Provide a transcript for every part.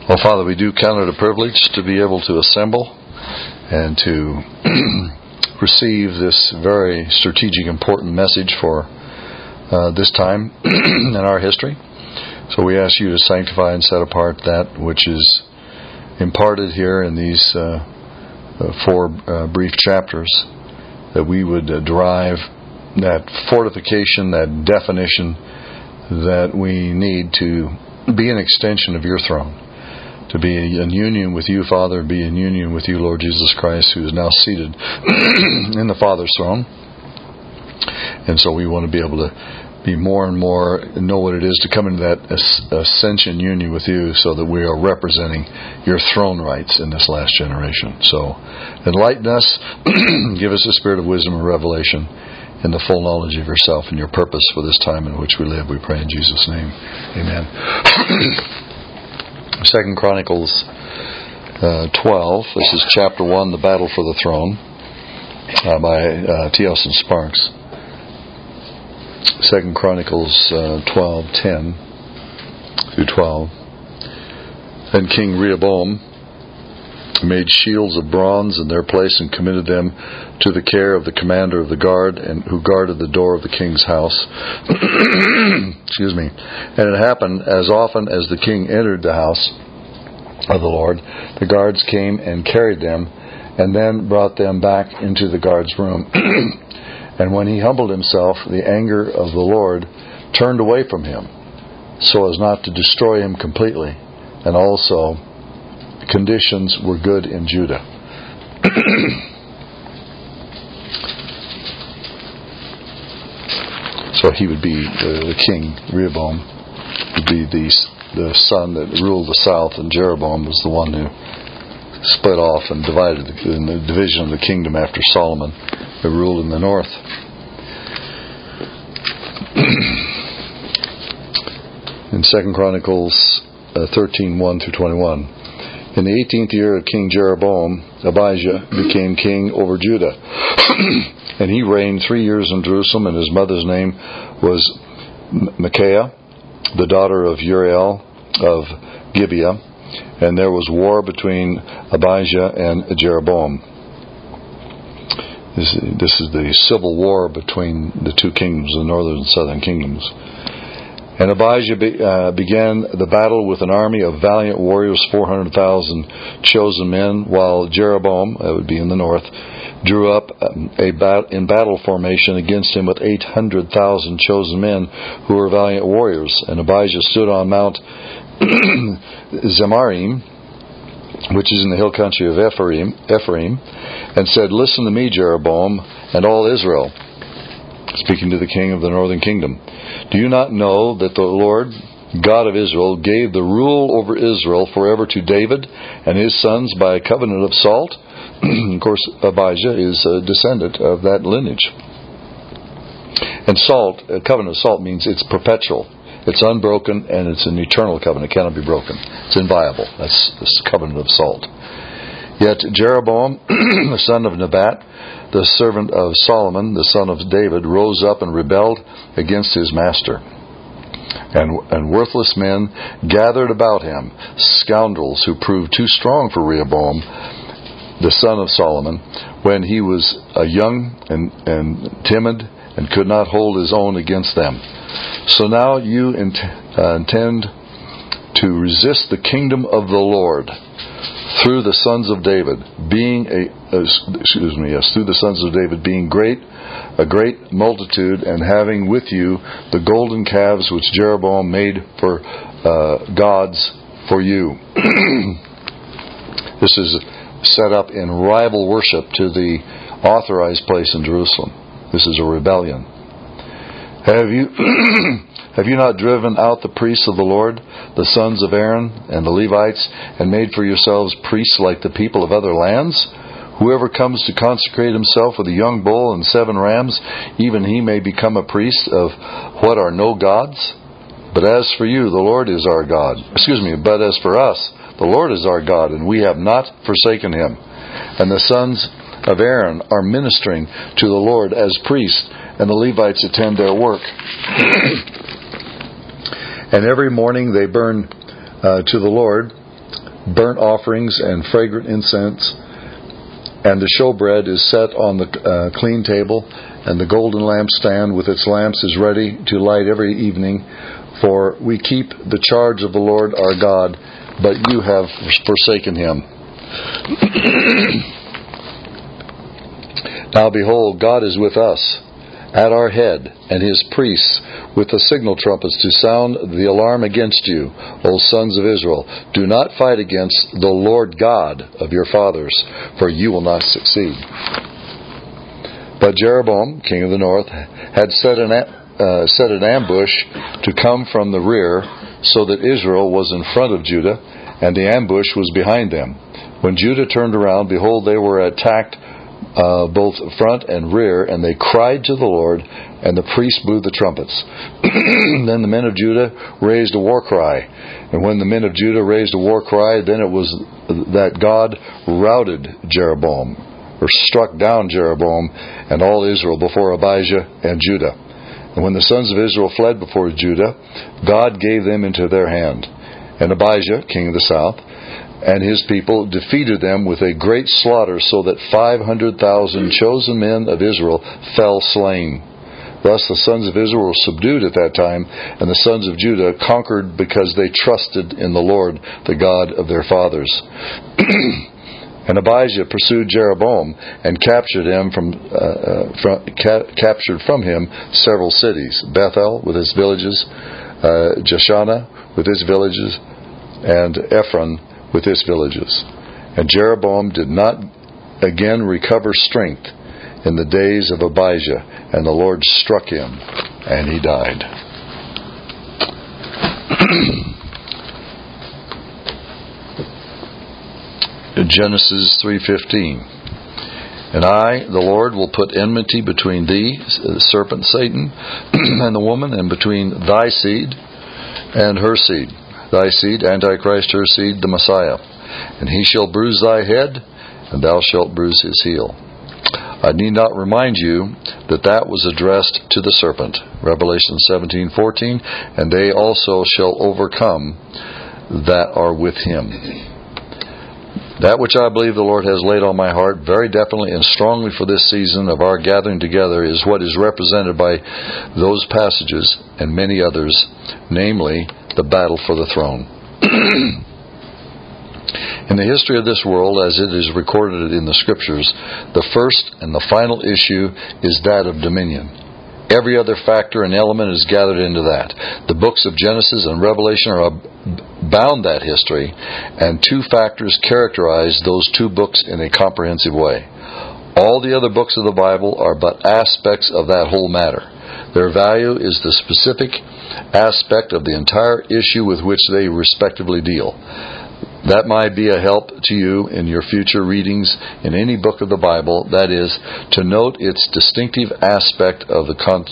Well, Father, we do count it a privilege to be able to assemble and to receive this very strategic, important message for this time in our history. So we ask you to sanctify and set apart that which is imparted here in these four brief chapters, that we would derive that fortification, that definition that we need to be an extension of your throne. To be in union with you, Father, be in union with you, Lord Jesus Christ, who is now seated in the Father's throne. And so we want to be able to be more and more, know what it is to come into that ascension union with you, so that we are representing your throne rights in this last generation. So enlighten us, give us a spirit of wisdom and revelation in the full knowledge of yourself and your purpose for this time in which we live. We pray in Jesus' name. Amen. 2 Chronicles 12. This is chapter 1, The Battle for the Throne, by T. Austin Sparks. 2 Chronicles 12:10 through 12. Then King Rehoboam made shields of bronze in their place and committed them to the care of the commander of the guard, and who guarded the door of the king's house. Excuse me. And it happened, as often as the king entered the house of the Lord, the guards came and carried them, and then brought them back into the guard's room. And when he humbled himself, the anger of the Lord turned away from him, so as not to destroy him completely. And also, conditions were good in Judah. So he would be the king. Rehoboam would be the son that ruled the south, and Jeroboam was the one who split off and divided in the division of the kingdom after Solomon, who ruled in the north. In 2 Chronicles 13:1 through 21. In the 18th year of King Jeroboam, Abijah became king over Judah. And he reigned 3 years in Jerusalem, and his mother's name was Micaiah, the daughter of Uriel of Gibeah. And there was war between Abijah and Jeroboam. This is the civil war between the two kingdoms, the northern and southern kingdoms. And Abijah began the battle with an army of valiant warriors, 400,000 chosen men, while Jeroboam, that would be in the north, drew up in battle formation against him with 800,000 chosen men who were valiant warriors. And Abijah stood on Mount Zemarim, which is in the hill country of Ephraim, and said, "Listen to me, Jeroboam, and all Israel," speaking to the king of the northern kingdom. "Do you not know that the Lord, God of Israel, gave the rule over Israel forever to David and his sons by a covenant of salt?" Of course, Abijah is a descendant of that lineage. And salt, a covenant of salt, means it's perpetual. It's unbroken, and it's an eternal covenant. It cannot be broken. It's inviolable. That's this covenant of salt. Yet Jeroboam, the son of Nebat, the servant of Solomon, the son of David, rose up and rebelled against his master. And worthless men gathered about him, scoundrels who proved too strong for Rehoboam, the son of Solomon, when he was young and timid and could not hold his own against them. So now you intend to resist the kingdom of the Lord through the sons of David, being a great multitude, and having with you the golden calves which Jeroboam made for gods for you. This is set up in rival worship to the authorized place in Jerusalem. This is a rebellion. Have you not driven out the priests of the Lord, the sons of Aaron and the Levites, and made for yourselves priests like the people of other lands? Whoever comes to consecrate himself with a young bull and 7 rams, even he may become a priest of what are no gods? But as for you, the Lord is our God. But as for us, the Lord is our God, and we have not forsaken him. And the sons of Aaron are ministering to the Lord as priests, and the Levites attend their work. And every morning they burn to the Lord burnt offerings and fragrant incense. And the showbread is set on the clean table, and the golden lampstand with its lamps is ready to light every evening. For we keep the charge of the Lord our God, but you have forsaken Him. Now behold, God is with us, at our head, and His priests with the signal trumpets to sound the alarm against you, O sons of Israel. Do not fight against the Lord God of your fathers, for you will not succeed. But Jeroboam, king of the north, had set an ambush to come from the rear, so that Israel was in front of Judah, and the ambush was behind them. When Judah turned around, behold, they were attacked both front and rear, and they cried to the Lord, and the priests blew the trumpets. Then the men of Judah raised a war cry. And when the men of Judah raised a war cry, then it was that God routed Jeroboam, or struck down Jeroboam and all Israel before Abijah and Judah. And when the sons of Israel fled before Judah, God gave them into their hand. And Abijah, king of the south, and his people defeated them with a great slaughter, so that 500,000 chosen men of Israel fell slain. Thus the sons of Israel were subdued at that time, and the sons of Judah conquered because they trusted in the Lord, the God of their fathers. And Abijah pursued Jeroboam and captured from him several cities: Bethel with its villages, Jeshanah with its villages, and Ephron with its villages. And Jeroboam did not again recover strength in the days of Abijah, and the Lord struck him, and he died. Genesis 3:15. And I, the Lord, will put enmity between thee, the serpent Satan, and the woman, and between thy seed and her seed. Thy seed, Antichrist, her seed, the Messiah. And he shall bruise thy head, and thou shalt bruise his heel. I need not remind you that was addressed to the serpent. Revelation 17:14. And they also shall overcome that are with him. That which I believe the Lord has laid on my heart very definitely and strongly for this season of our gathering together is what is represented by those passages and many others, namely the battle for the throne. In the history of this world, as it is recorded in the Scriptures, the first and the final issue is that of dominion. Every other factor and element is gathered into that. The books of Genesis and Revelation are bound that history, and two factors characterize those two books in a comprehensive way. All the other books of the Bible are but aspects of that whole matter. Their value is the specific aspect of the entire issue with which they respectively deal. That might be a help to you in your future readings in any book of the Bible, that is, to note its distinctive aspect of the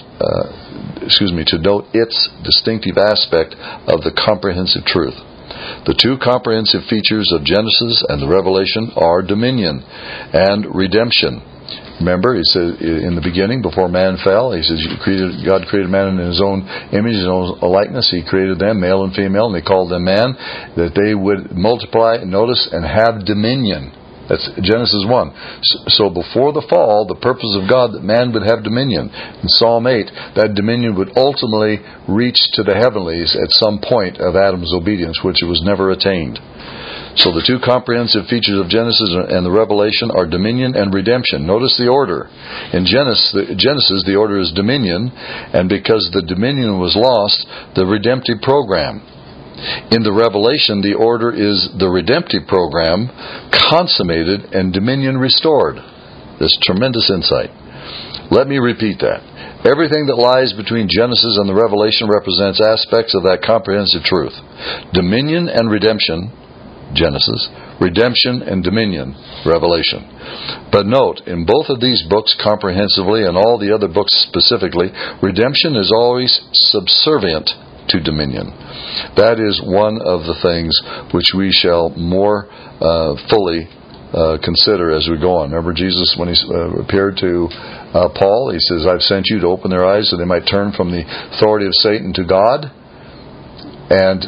comprehensive truth. The two comprehensive features of Genesis and the Revelation are dominion and redemption. Remember, he says in the beginning, before man fell, he says God created man in his own image and own likeness. He created them, male and female, and he called them man, that they would multiply, notice, and have dominion. That's Genesis 1. So before the fall, the purpose of God that man would have dominion. In Psalm 8, that dominion would ultimately reach to the heavenlies at some point of Adam's obedience, which was never attained. So the two comprehensive features of Genesis and the Revelation are dominion and redemption. Notice the order. In Genesis, the order is dominion, and because the dominion was lost, the redemptive program. In the Revelation, the order is the redemptive program consummated and dominion restored. This tremendous insight. Let me repeat that. Everything that lies between Genesis and the Revelation represents aspects of that comprehensive truth. Dominion and redemption, Genesis. Redemption and dominion, Revelation. But note, in both of these books comprehensively and all the other books specifically, redemption is always subservient to dominion. That is one of the things which we shall more fully consider as we go on. Remember Jesus, when he appeared to Paul, he says, I've sent you to open their eyes so they might turn from the authority of Satan to God, and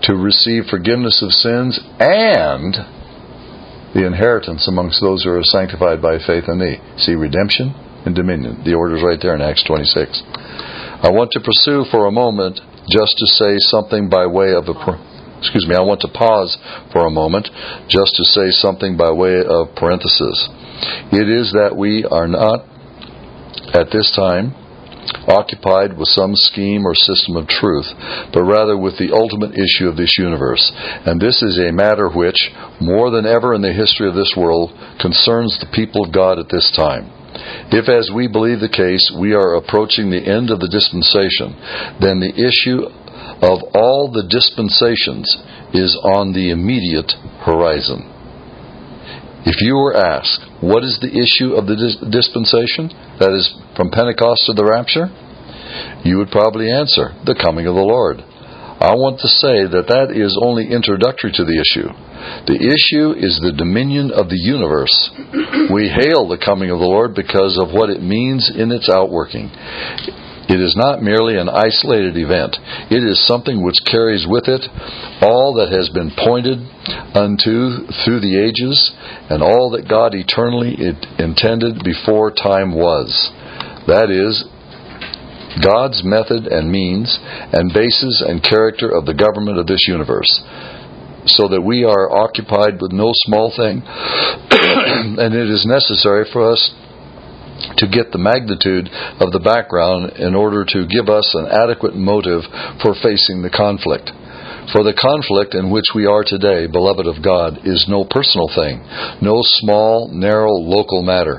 to receive forgiveness of sins and the inheritance amongst those who are sanctified by faith in thee. See, redemption and dominion. The order's right there in Acts 26. I want to pursue for a moment just to say something by way of I want to pause for a moment just to say something by way of parenthesis. It is that we are not, at this time, occupied with some scheme or system of truth, but rather with the ultimate issue of this universe. And this is a matter which, more than ever in the history of this world, concerns the people of God at this time. If, as we believe the case, we are approaching the end of the dispensation, then the issue of all the dispensations is on the immediate horizon. If you were asked, what is the issue of the dispensation, that is, from Pentecost to the rapture, you would probably answer, the coming of the Lord. I want to say that is only introductory to the issue. The issue is the dominion of the universe. We hail the coming of the Lord because of what it means in its outworking. It is not merely an isolated event. It is something which carries with it all that has been pointed unto through the ages, and all that God eternally intended before time was. That is, God's method and means and basis and character of the government of this universe, so that we are occupied with no small thing, and it is necessary for us to get the magnitude of the background in order to give us an adequate motive for facing the conflict. For the conflict in which we are today, beloved of God, is no personal thing, no small, narrow, local matter.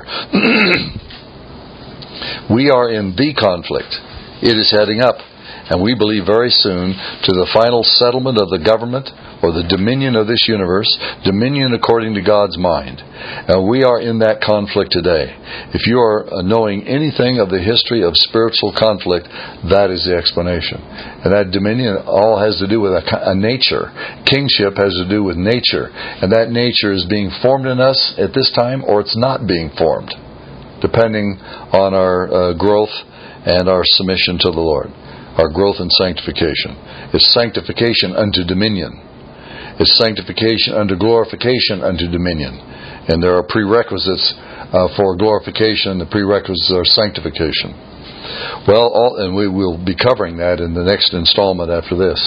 We are in the conflict. It is heading up, and we believe very soon, to the final settlement of the government or the dominion of this universe, dominion according to God's mind. And we are in that conflict today. If you are knowing anything of the history of spiritual conflict, that is the explanation. And that dominion all has to do with a nature. Kingship has to do with nature. And that nature is being formed in us at this time, or it's not being formed, depending on our growth and our submission to the Lord. Our growth in sanctification. It's sanctification unto dominion. It's sanctification unto glorification unto dominion. And there are prerequisites for glorification, and the prerequisites are sanctification. Well, and we will be covering that in the next installment after this.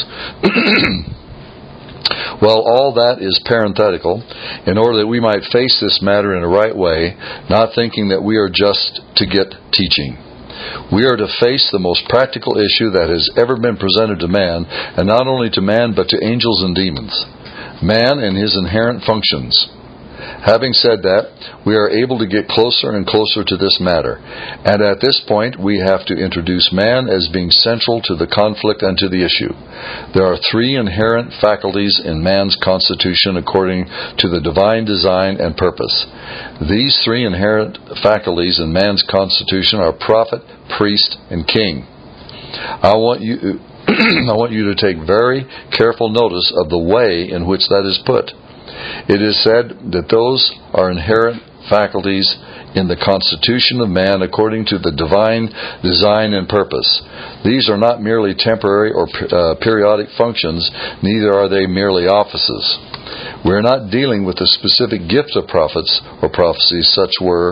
Well, all that is parenthetical, in order that we might face this matter in a right way, not thinking that we are just to get teaching. We are to face the most practical issue that has ever been presented to man, and not only to man, but to angels and demons. Man and his inherent functions. Having said that, we are able to get closer and closer to this matter. And at this point, we have to introduce man as being central to the conflict and to the issue. There are three inherent faculties in man's constitution according to the divine design and purpose. These three inherent faculties in man's constitution are prophet, priest, and king. I want you to take very careful notice of the way in which that is put. It is said that those are inherent faculties in the constitution of man according to the divine design and purpose. These are not merely temporary or periodic functions, neither are they merely offices. We are not dealing with the specific gift of prophets or prophecies, such were,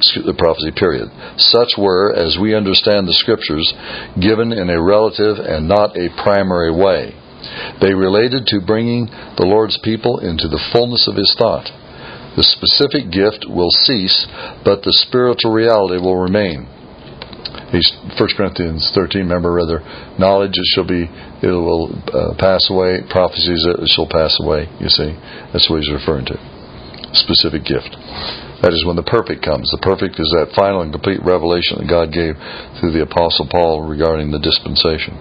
as we understand the Scriptures, given in a relative and not a primary way. They related to bringing the Lord's people into the fullness of His thought. The specific gift will cease, but the spiritual reality will remain. 1 Corinthians 13, remember, knowledge it will pass away, prophecies it shall pass away, you see. That's what he's referring to. Specific gift. That is when the perfect comes. The perfect is that final and complete revelation that God gave through the Apostle Paul regarding the dispensation.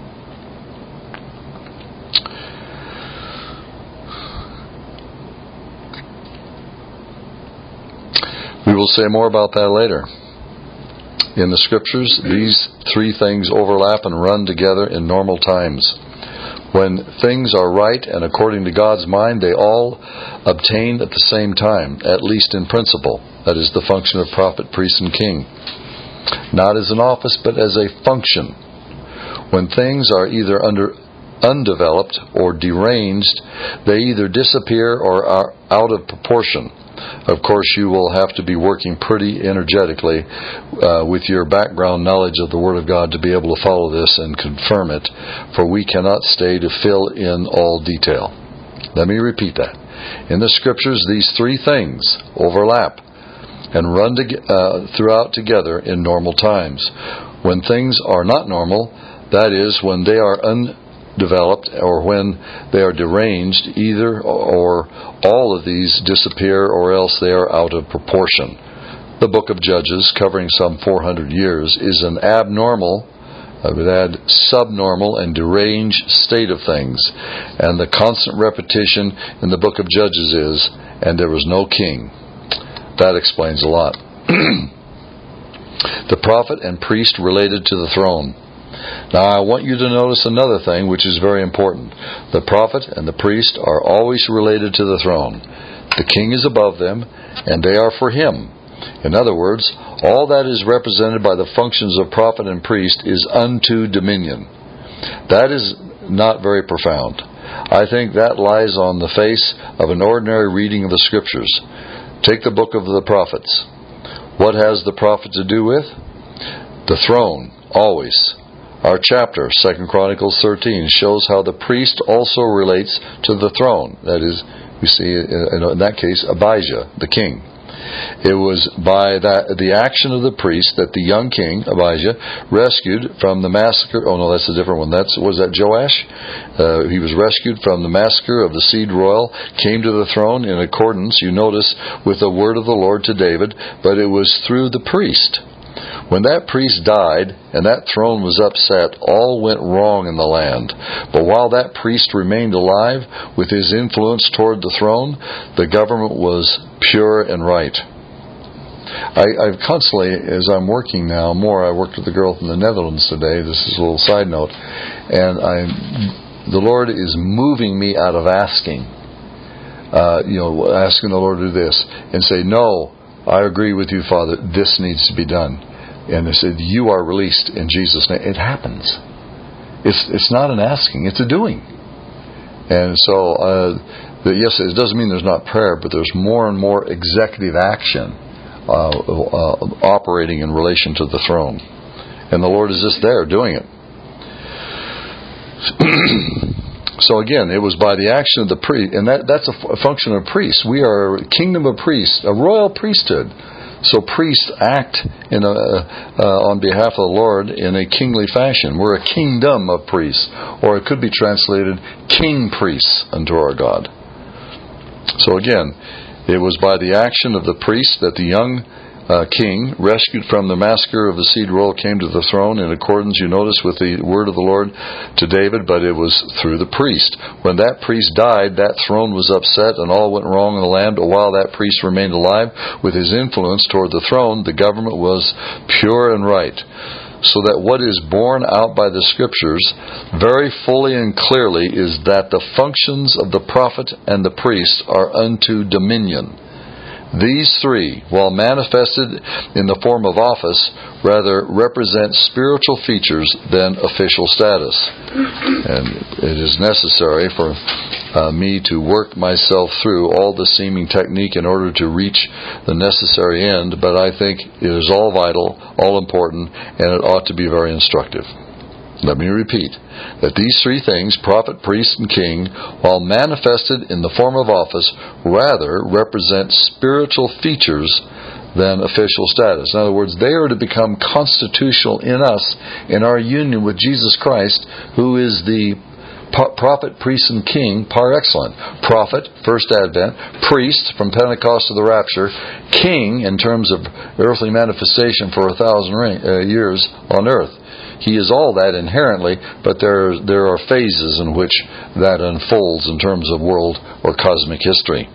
We will say more about that later. In the Scriptures, these three things overlap and run together in normal times. When things are right and according to God's mind, they all obtain at the same time, at least in principle. That is the function of prophet, priest, and king. Not as an office, but as a function. When things are either undeveloped or deranged, they either disappear or are out of proportion. Of course, you will have to be working pretty energetically with your background knowledge of the Word of God to be able to follow this and confirm it, for we cannot stay to fill in all detail. Let me repeat that. In the Scriptures, these three things overlap and run throughout together in normal times. When things are not normal, that is, when they are undeveloped or when they are deranged, either or all of these disappear or else they are out of proportion. The book of Judges, covering some 400 years, is an abnormal, I would add subnormal and deranged state of things. And the constant repetition in the book of Judges is, and there was no king. That explains a lot. The prophet and priest related to the throne. Now I want you to notice another thing which is very important. The prophet and the priest are always related to the throne. The king is above them, and they are for him. In other words, all that is represented by the functions of prophet and priest is unto dominion. That is not very profound. I think that lies on the face of an ordinary reading of the Scriptures. Take the book of the prophets. What has the prophet to do with? The throne, always. Our chapter, 2 Chronicles 13, shows how the priest also relates to the throne. That is, we see in that case Abijah, the king. It was by the action of the priest that the young king, Abijah, rescued from the massacre. Oh no, that's a different one. Was that Joash? He was rescued from the massacre of the seed royal, came to the throne in accordance, you notice, with the word of the Lord to David, but it was through the priest. When that priest died and that throne was upset, all went wrong in the land. But while that priest remained alive, with his influence toward the throne, the government was pure and right. I've constantly, as I'm working now more, I worked with a girl from the Netherlands today. This is a little side note. And the Lord is moving me out of asking. Asking the Lord to do this. And say, no, I agree with you, Father. This needs to be done. And they said, you are released in Jesus' name. It happens. It's not an asking, it's a doing. And so, yes, it doesn't mean there's not prayer, but there's more and more executive action operating in relation to the throne. And the Lord is just there doing it. So again, it was by the action of the priest, and that's a function of priests. We are a kingdom of priests, a royal priesthood. So priests act on behalf of the Lord in a kingly fashion. We're a kingdom of priests, or it could be translated king priests unto our God. So again, it was by the action of the priest that the young king, rescued from the massacre of the seed royal, came to the throne in accordance, you notice, with the word of the Lord to David, but it was through the priest. When that priest died, that throne was upset and all went wrong in the land, but while that priest remained alive, with his influence toward the throne, the government was pure and right. So that what is borne out by the Scriptures very fully and clearly is that the functions of the prophet and the priest are unto dominion. These three, while manifested in the form of office, rather represent spiritual features than official status. And it is necessary for me to work myself through all the seeming technique in order to reach the necessary end, but I think it is all vital, all important, and it ought to be very instructive. Let me repeat, that these three things, prophet, priest, and king, while manifested in the form of office, rather represent spiritual features than official status. In other words, they are to become constitutional in us, in our union with Jesus Christ, who is the prophet, priest, and king par excellence. Prophet, first advent; priest, from Pentecost to the rapture; king, in terms of earthly manifestation for 1,000 years on earth. He is all that inherently, but there are phases in which that unfolds in terms of world or cosmic history.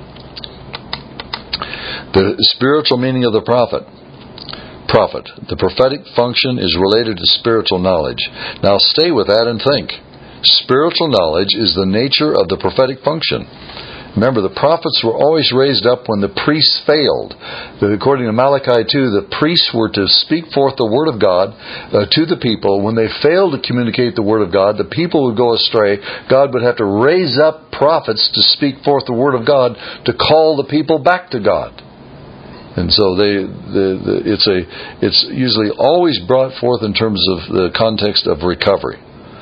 The spiritual meaning of the prophet. Prophet. The prophetic function is related to spiritual knowledge. Now stay with that and think. Spiritual knowledge is the nature of the prophetic function. Remember, the prophets were always raised up when the priests failed. According to Malachi 2, the priests were to speak forth the Word of God to the people. When they failed to communicate the Word of God, the people would go astray. God would have to raise up prophets to speak forth the Word of God to call the people back to God. And so it's usually always brought forth in terms of the context of recovery.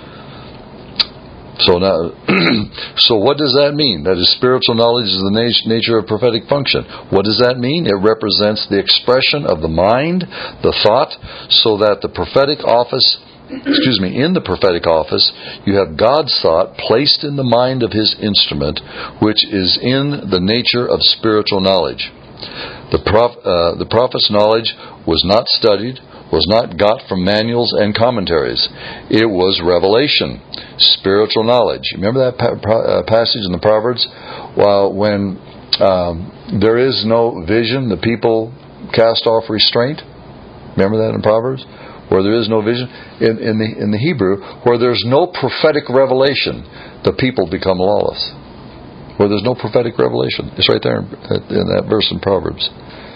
So now, so what does that mean? That is, spiritual knowledge is the nature of prophetic function. What does that mean? It represents the expression of the mind, the thought, so that the prophetic office, in the prophetic office, you have God's thought placed in the mind of His instrument, which is in the nature of spiritual knowledge. The prophet's knowledge was not studied, was not got from manuals and commentaries. It was revelation, spiritual knowledge. Remember that passage in the Proverbs? Well, when there is no vision, the people cast off restraint. Remember that in Proverbs? Where there is no vision. In the Hebrew, where there's no prophetic revelation, the people become lawless. Where there's no prophetic revelation. It's right there in that verse in Proverbs.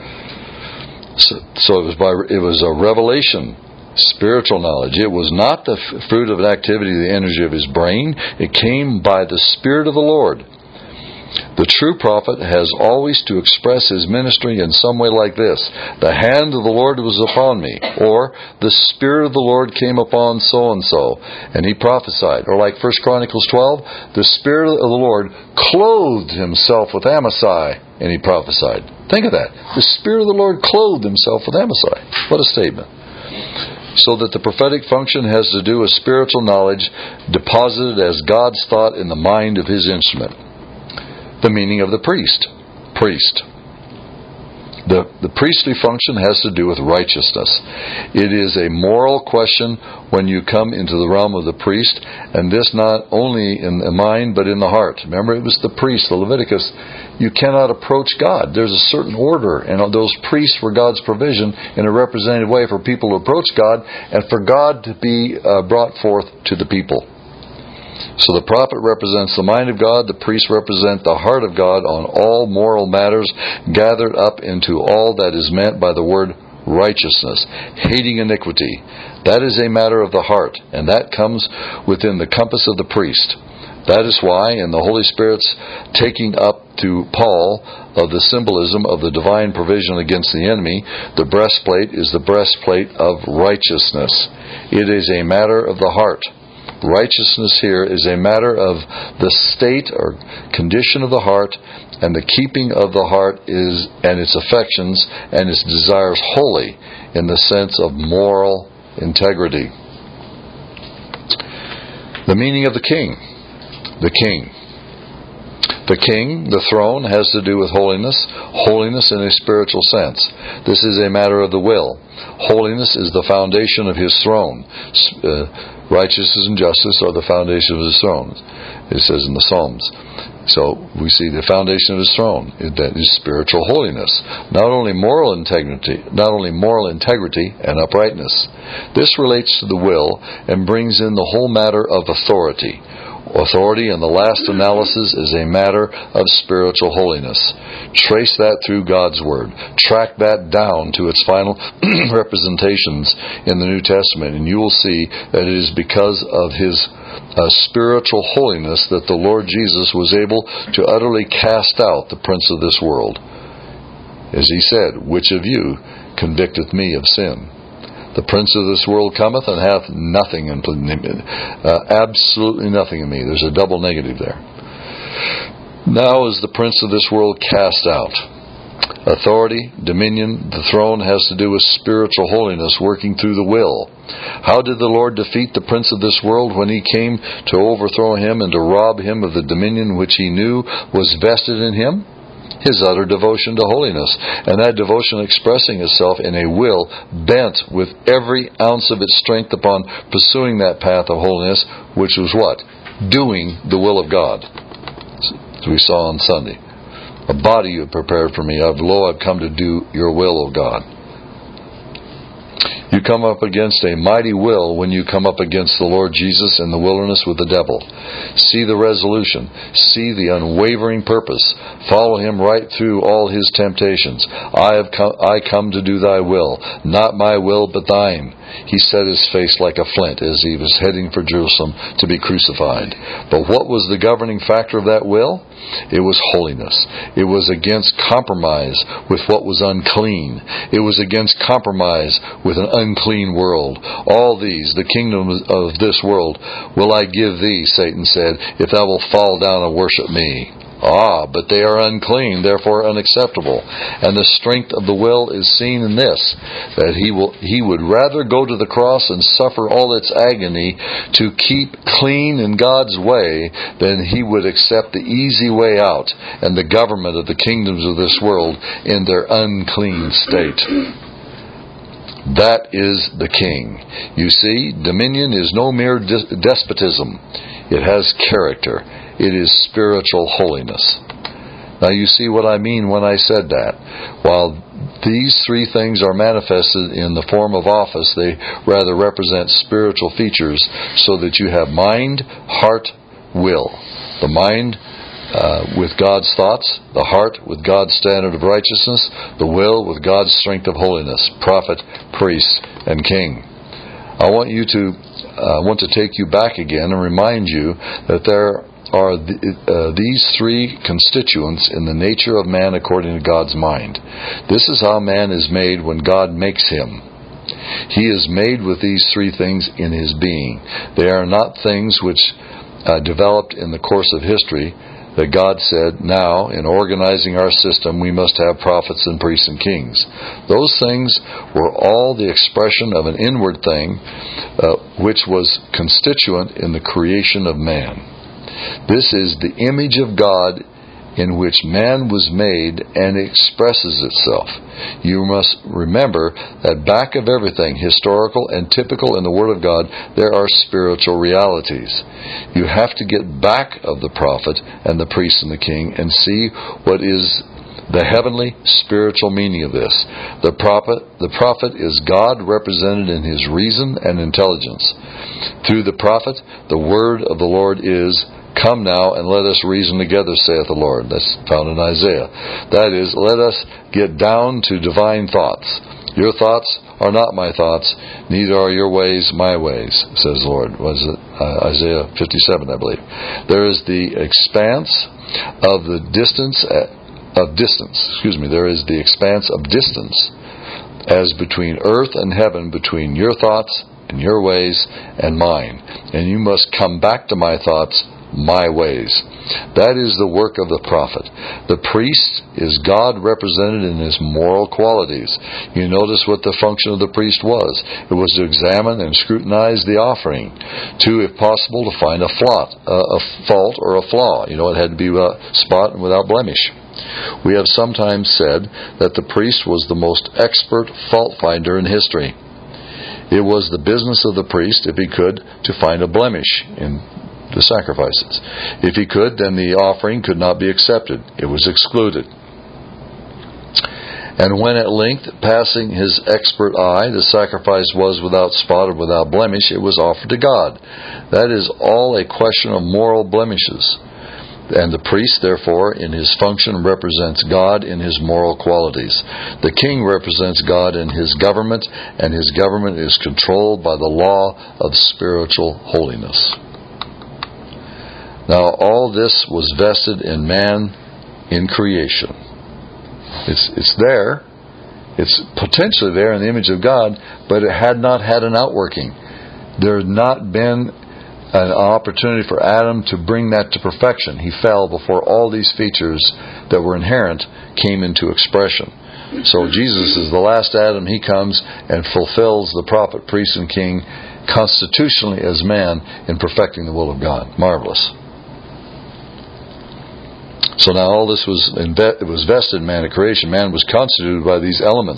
So it was a revelation, spiritual knowledge. It was not the fruit of an activity, the energy of his brain. It came by the Spirit of the Lord. The true prophet has always to express his ministry in some way like this: the hand of the Lord was upon me, or the Spirit of the Lord came upon so-and-so, and he prophesied. Or like 1 Chronicles 12, the Spirit of the Lord clothed himself with Amasai, and he prophesied. Think of that. The Spirit of the Lord clothed himself with Amasai. What a statement. So that the prophetic function has to do with spiritual knowledge deposited as God's thought in the mind of his instrument. The meaning of the priest. The priestly function has to do with righteousness. It is a moral question when you come into the realm of the priest, and this not only in the mind but in the heart. Remember, it was the priest, the Leviticus. You cannot approach God. There's a certain order, and those priests were God's provision in a representative way for people to approach God and for God to be brought forth to the people. So the prophet represents the mind of God, the priests represent the heart of God on all moral matters, gathered up into all that is meant by the word righteousness, hating iniquity. That is a matter of the heart, and that comes within the compass of the priest. That is why, in the Holy Spirit's taking up to Paul of the symbolism of the divine provision against the enemy, the breastplate is the breastplate of righteousness. It is a matter of the heart. Righteousness here is a matter of the state or condition of the heart, and the keeping of the heart is, and its affections and its desires, holy in the sense of moral integrity. The meaning of the king. The king, the throne, has to do with holiness in a spiritual sense. This is a matter of the will. Holiness is the foundation of his throne. Righteousness and justice are the foundation of his throne, it says in the Psalms. So we see the foundation of his throne, that is spiritual holiness. Not only moral integrity and uprightness. This relates to the will and brings in the whole matter of authority. Authority, in the last analysis, is a matter of spiritual holiness. Trace that through God's Word. Track that down to its final representations in the New Testament, and you will see that it is because of His spiritual holiness that the Lord Jesus was able to utterly cast out the prince of this world. As He said, "Which of you convicteth me of sin? The prince of this world cometh and hath nothing in absolutely nothing in me." There's a double negative there. Now is the prince of this world cast out. Authority, dominion, the throne has to do with spiritual holiness working through the will. How did the Lord defeat the prince of this world when He came to overthrow him and to rob him of the dominion which He knew was vested in him? His utter devotion to holiness, and that devotion expressing itself in a will bent with every ounce of its strength upon pursuing that path of holiness, which was what? Doing the will of God. As we saw on Sunday. A body you have prepared for me. Lo, I've come to do your will, O God. You come up against a mighty will when you come up against the Lord Jesus in the wilderness with the devil. See the resolution. See the unwavering purpose. Follow him right through all his temptations. I come to do thy will, not my will but thine. He set his face like a flint as he was heading for Jerusalem to be crucified. But what was the governing factor of that will? It was holiness. It was against compromise with what was unclean. It was against compromise with an unclean world. All these, the kingdom of this world, will I give thee, Satan said, if thou wilt fall down and worship me. Ah, but they are unclean, therefore unacceptable. And the strength of the will is seen in this, that he would rather go to the cross and suffer all its agony to keep clean in God's way than he would accept the easy way out and the government of the kingdoms of this world in their unclean state. That is the king. You see, dominion is no mere despotism. It has character. It is spiritual holiness. Now you see what I mean when I said that. While these three things are manifested in the form of office, they rather represent spiritual features, so that you have mind, heart, will. The mind with God's thoughts, the heart with God's standard of righteousness, the will with God's strength of holiness, prophet, priest, and king. I want to take you back again and remind you that there are these three constituents in the nature of man according to God's mind. This is how man is made when God makes him. He is made with these three things in his being. They are not things which developed in the course of history, that God said, now, in organizing our system, we must have prophets and priests and kings. Those things were all the expression of an inward thing, which was constituent in the creation of man. This is the image of God in which man was made and expresses itself. You must remember that back of everything, historical and typical in the Word of God, there are spiritual realities. You have to get back of the prophet and the priest and the king and see what is the heavenly spiritual meaning of this. The prophet is God represented in his reason and intelligence. Through the prophet, the word of the Lord is, come now and let us reason together, saith the Lord. That's found in Isaiah. That is, let us get down to divine thoughts. Your thoughts are not my thoughts, neither are your ways my ways, says the Lord. Was it Isaiah 57, I believe. There is the expanse of the distance. There is the expanse of distance as between earth and heaven, between your thoughts and your ways and mine. And you must come back to my thoughts, my ways. That is the work of the prophet. The priest is God represented in his moral qualities. You notice what the function of the priest was. It was to examine and scrutinize the offering, to, if possible, to find a fault or a flaw. It had to be without spot and without blemish. We have sometimes said that the priest was the most expert fault finder in history. It was the business of the priest, if he could, to find a blemish in the sacrifices. If he could, then the offering could not be accepted. It was excluded. And when at length, passing his expert eye, the sacrifice was without spot or without blemish, it was offered to God. That is all a question of moral blemishes. And the priest, therefore, in his function represents God in his moral qualities. The king represents God in his government, and his government is controlled by the law of spiritual holiness. Now, all this was vested in man in creation. It's there. It's potentially there in the image of God, but it had not had an outworking. There had not been an opportunity for Adam to bring that to perfection. He fell before all these features that were inherent came into expression. So Jesus is the last Adam. He comes and fulfills the prophet, priest, and king constitutionally as man in perfecting the will of God. Marvelous. So now all this was vested in man at creation. Man was constituted by these elements,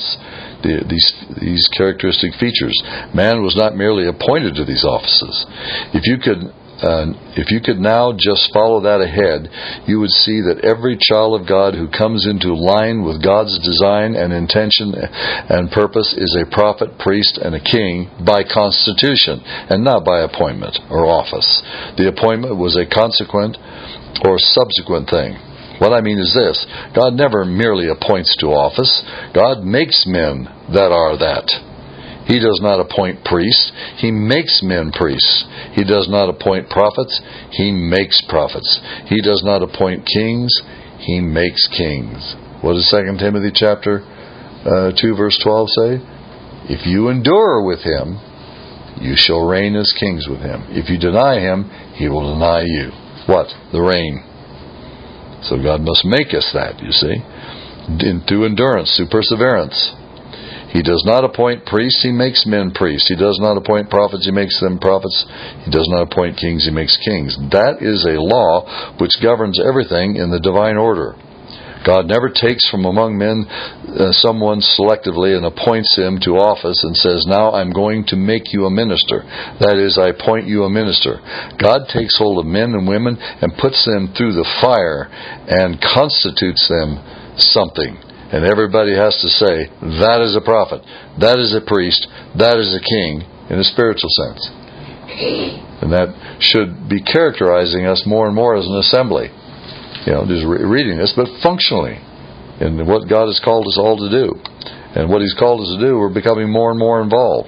these characteristic features. Man was not merely appointed to these offices. If you could if you could now just follow that ahead, you would see that every child of God who comes into line with God's design and intention and purpose is a prophet, priest, and a king by constitution, and not by appointment or office. The appointment was a consequent or subsequent thing. What I mean is this: God never merely appoints to office. God makes men that are that. He does not appoint priests. He makes men priests. He does not appoint prophets. He makes prophets. He does not appoint kings. He makes kings. What does 2 Timothy chapter 2 verse 12 say? If you endure with him, you shall reign as kings with him. If you deny him, he will deny you. What? The reign. So God must make us that, you see. Through endurance, through perseverance. He does not appoint priests, he makes men priests. He does not appoint prophets, he makes them prophets. He does not appoint kings, he makes kings. That is a law which governs everything in the divine order. God never takes from among men someone selectively and appoints him to office and says, now I'm going to make you a minister. That is, I appoint you a minister. God takes hold of men and women and puts them through the fire and constitutes them something. And everybody has to say, that is a prophet, that is a priest, that is a king, in a spiritual sense. And that should be characterizing us more and more as an assembly. Just reading this, but functionally, in what God has called us all to do. And what He's called us to do, we're becoming more and more involved.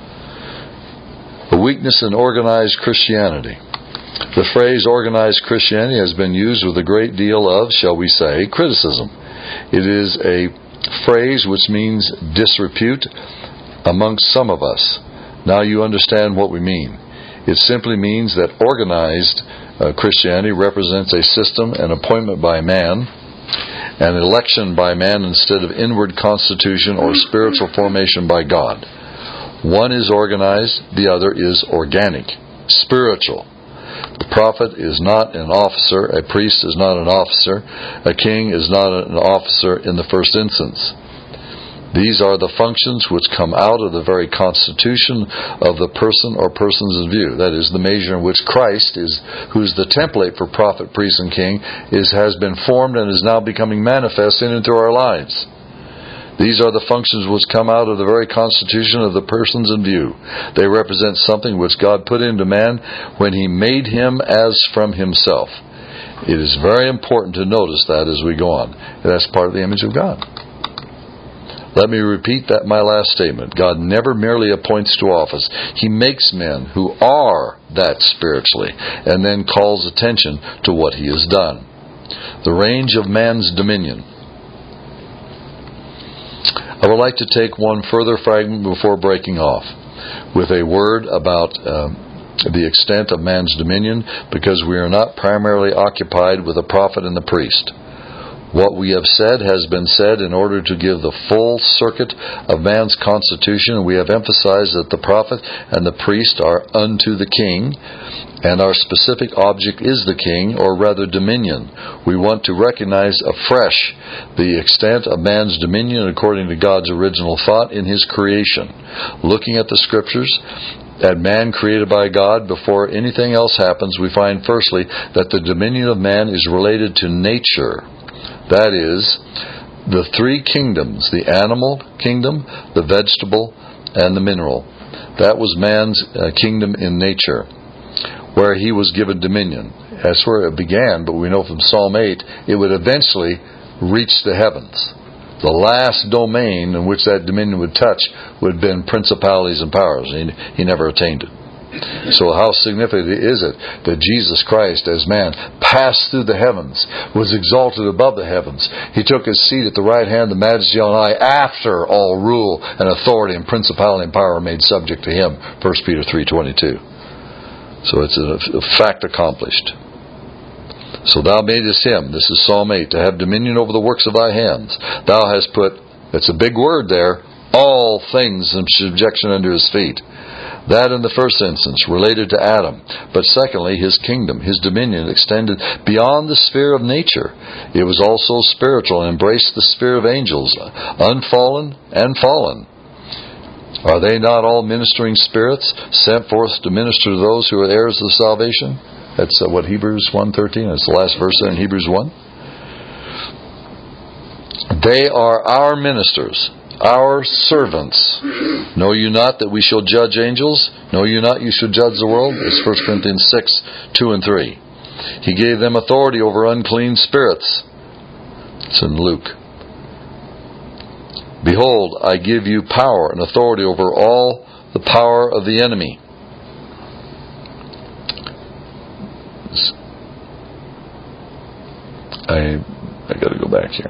A weakness in organized Christianity. The phrase organized Christianity has been used with a great deal of, shall we say, criticism. It is a phrase which means disrepute amongst some of us. Now you understand what we mean. It simply means that organized Christianity represents a system, an appointment by man, an election by man instead of inward constitution or spiritual formation by God. One is organized, the other is organic, spiritual. The prophet is not an officer, a priest is not an officer, a king is not an officer in the first instance. These are the functions which come out of the very constitution of the person or persons in view. That is, the measure in which Christ is, who's the template for prophet, priest, and king, has been formed and is now becoming manifest in and through our lives. These are the functions which come out of the very constitution of the persons in view. They represent something which God put into man when He made him as from Himself. It is very important to notice that as we go on. That's part of the image of God. Let me repeat my last statement. God never merely appoints to office. He makes men who are that spiritually, and then calls attention to what He has done. The range of man's dominion. I would like to take one further fragment before breaking off with a word about the extent of man's dominion, because we are not primarily occupied with the prophet and the priest. What we have said has been said in order to give the full circuit of man's constitution. We have emphasized that the prophet and the priest are unto the king, and our specific object is the king, or rather dominion. We want to recognize afresh the extent of man's dominion according to God's original thought in His creation. Looking at the Scriptures, at man created by God, before anything else happens, we find firstly that the dominion of man is related to nature. That is, the three kingdoms, the animal kingdom, the vegetable, and the mineral. That was man's kingdom in nature, where he was given dominion. That's where it began, but we know from Psalm 8, it would eventually reach the heavens. The last domain in which that dominion would touch would have been principalities and powers. He never attained it. So how significant is it that Jesus Christ as man passed through the heavens, was exalted above the heavens. He took His seat at the right hand of the Majesty on high after all rule and authority and principality and power were made subject to Him. 1 Peter 3:22. So it's a fact accomplished. So thou madest him, this is Psalm 8, to have dominion over the works of thy hands. Thou hast put, that's a big word there, all things in subjection under His feet. That in the first instance related to Adam. But secondly, his kingdom, his dominion extended beyond the sphere of nature. It was also spiritual and embraced the sphere of angels, unfallen and fallen. Are they not all ministering spirits sent forth to minister to those who are heirs of salvation? That's what Hebrews 1:13. That's the last verse there in Hebrews 1. They are our ministers, our servants. Know you not that we shall judge angels? Know you not you should judge the world? It's 1 Corinthians 6:2 and 3. He gave them authority over unclean spirits. It's in Luke. Behold, I give you power and authority over all the power of the enemy. I got to go back here.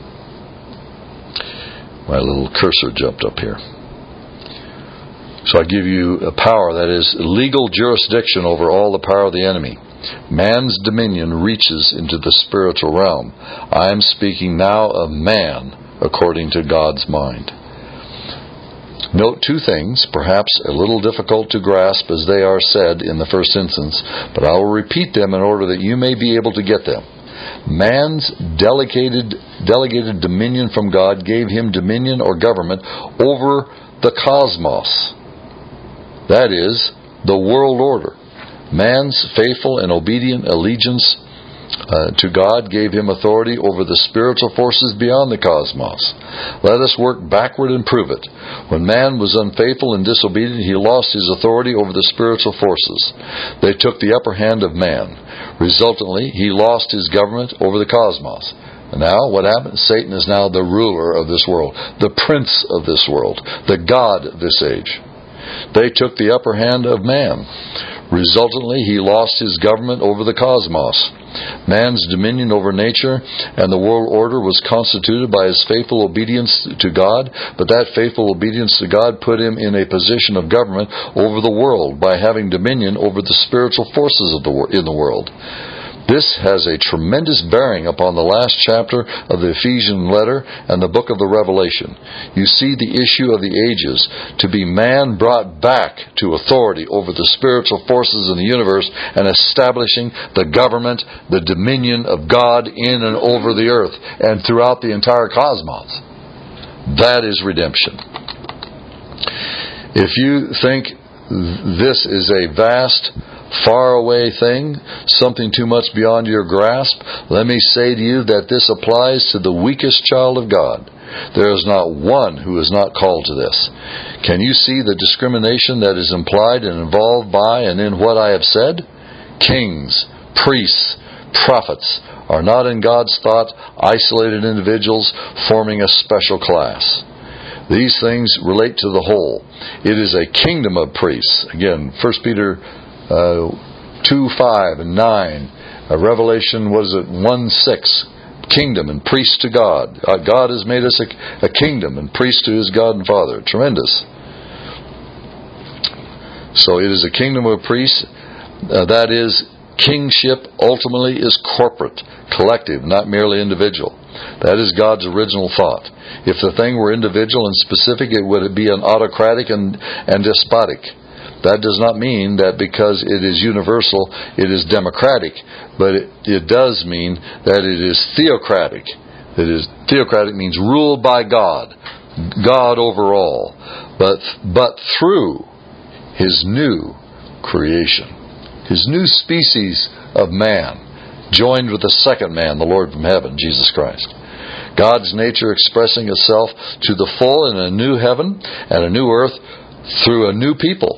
My little cursor jumped up here. So I give you a power, that is legal jurisdiction over all the power of the enemy. Man's dominion reaches into the spiritual realm. I am speaking now of man according to God's mind. Note two things, perhaps a little difficult to grasp as they are said in the first instance, but I will repeat them in order that you may be able to get them. Man's delegated dominion from God gave him dominion or government over the cosmos. That is, the world order. Man's faithful and obedient allegiance to God gave him authority over the spiritual forces beyond the cosmos. Let us work backward and prove it. When man was unfaithful and disobedient, he lost his authority over the spiritual forces. They took the upper hand of man. Resultantly, he lost his government over the cosmos. And now, what happened? Satan is now the ruler of this world, the prince of this world, the god of this age. They took the upper hand of man. Resultantly, he lost his government over the cosmos. Man's dominion over nature and the world order was constituted by his faithful obedience to God, but that faithful obedience to God put him in a position of government over the world by having dominion over the spiritual forces in the world. This has a tremendous bearing upon the last chapter of the Ephesian letter and the book of the Revelation. You see the issue of the ages, to be man brought back to authority over the spiritual forces in the universe and establishing the government, the dominion of God in and over the earth and throughout the entire cosmos. That is redemption. If you think this is a vast, far away thing, something too much beyond your grasp, let me say to you that this applies to the weakest child of God. There is not one who is not called to this. Can you see the discrimination that is implied and involved by and in what I have said? Kings, priests, prophets are not in God's thought isolated individuals forming a special class. These things relate to the whole. It is a kingdom of priests. Again, 1 Peter 2:5 and 9, Revelation 1:6, kingdom and priest to God. God has made us a kingdom and priest to His God and Father. Tremendous. So it is a kingdom of priests. That is, kingship ultimately is corporate, collective, not merely individual. That is God's original thought. If the thing were individual and specific, it would be an autocratic and despotic. That does not mean that because it is universal, it is democratic, but it does mean that it is theocratic. Theocratic means ruled by God, God over all, but through His new creation, His new species of man, joined with the second man, the Lord from heaven, Jesus Christ. God's nature expressing itself to the full in a new heaven and a new earth through a new people.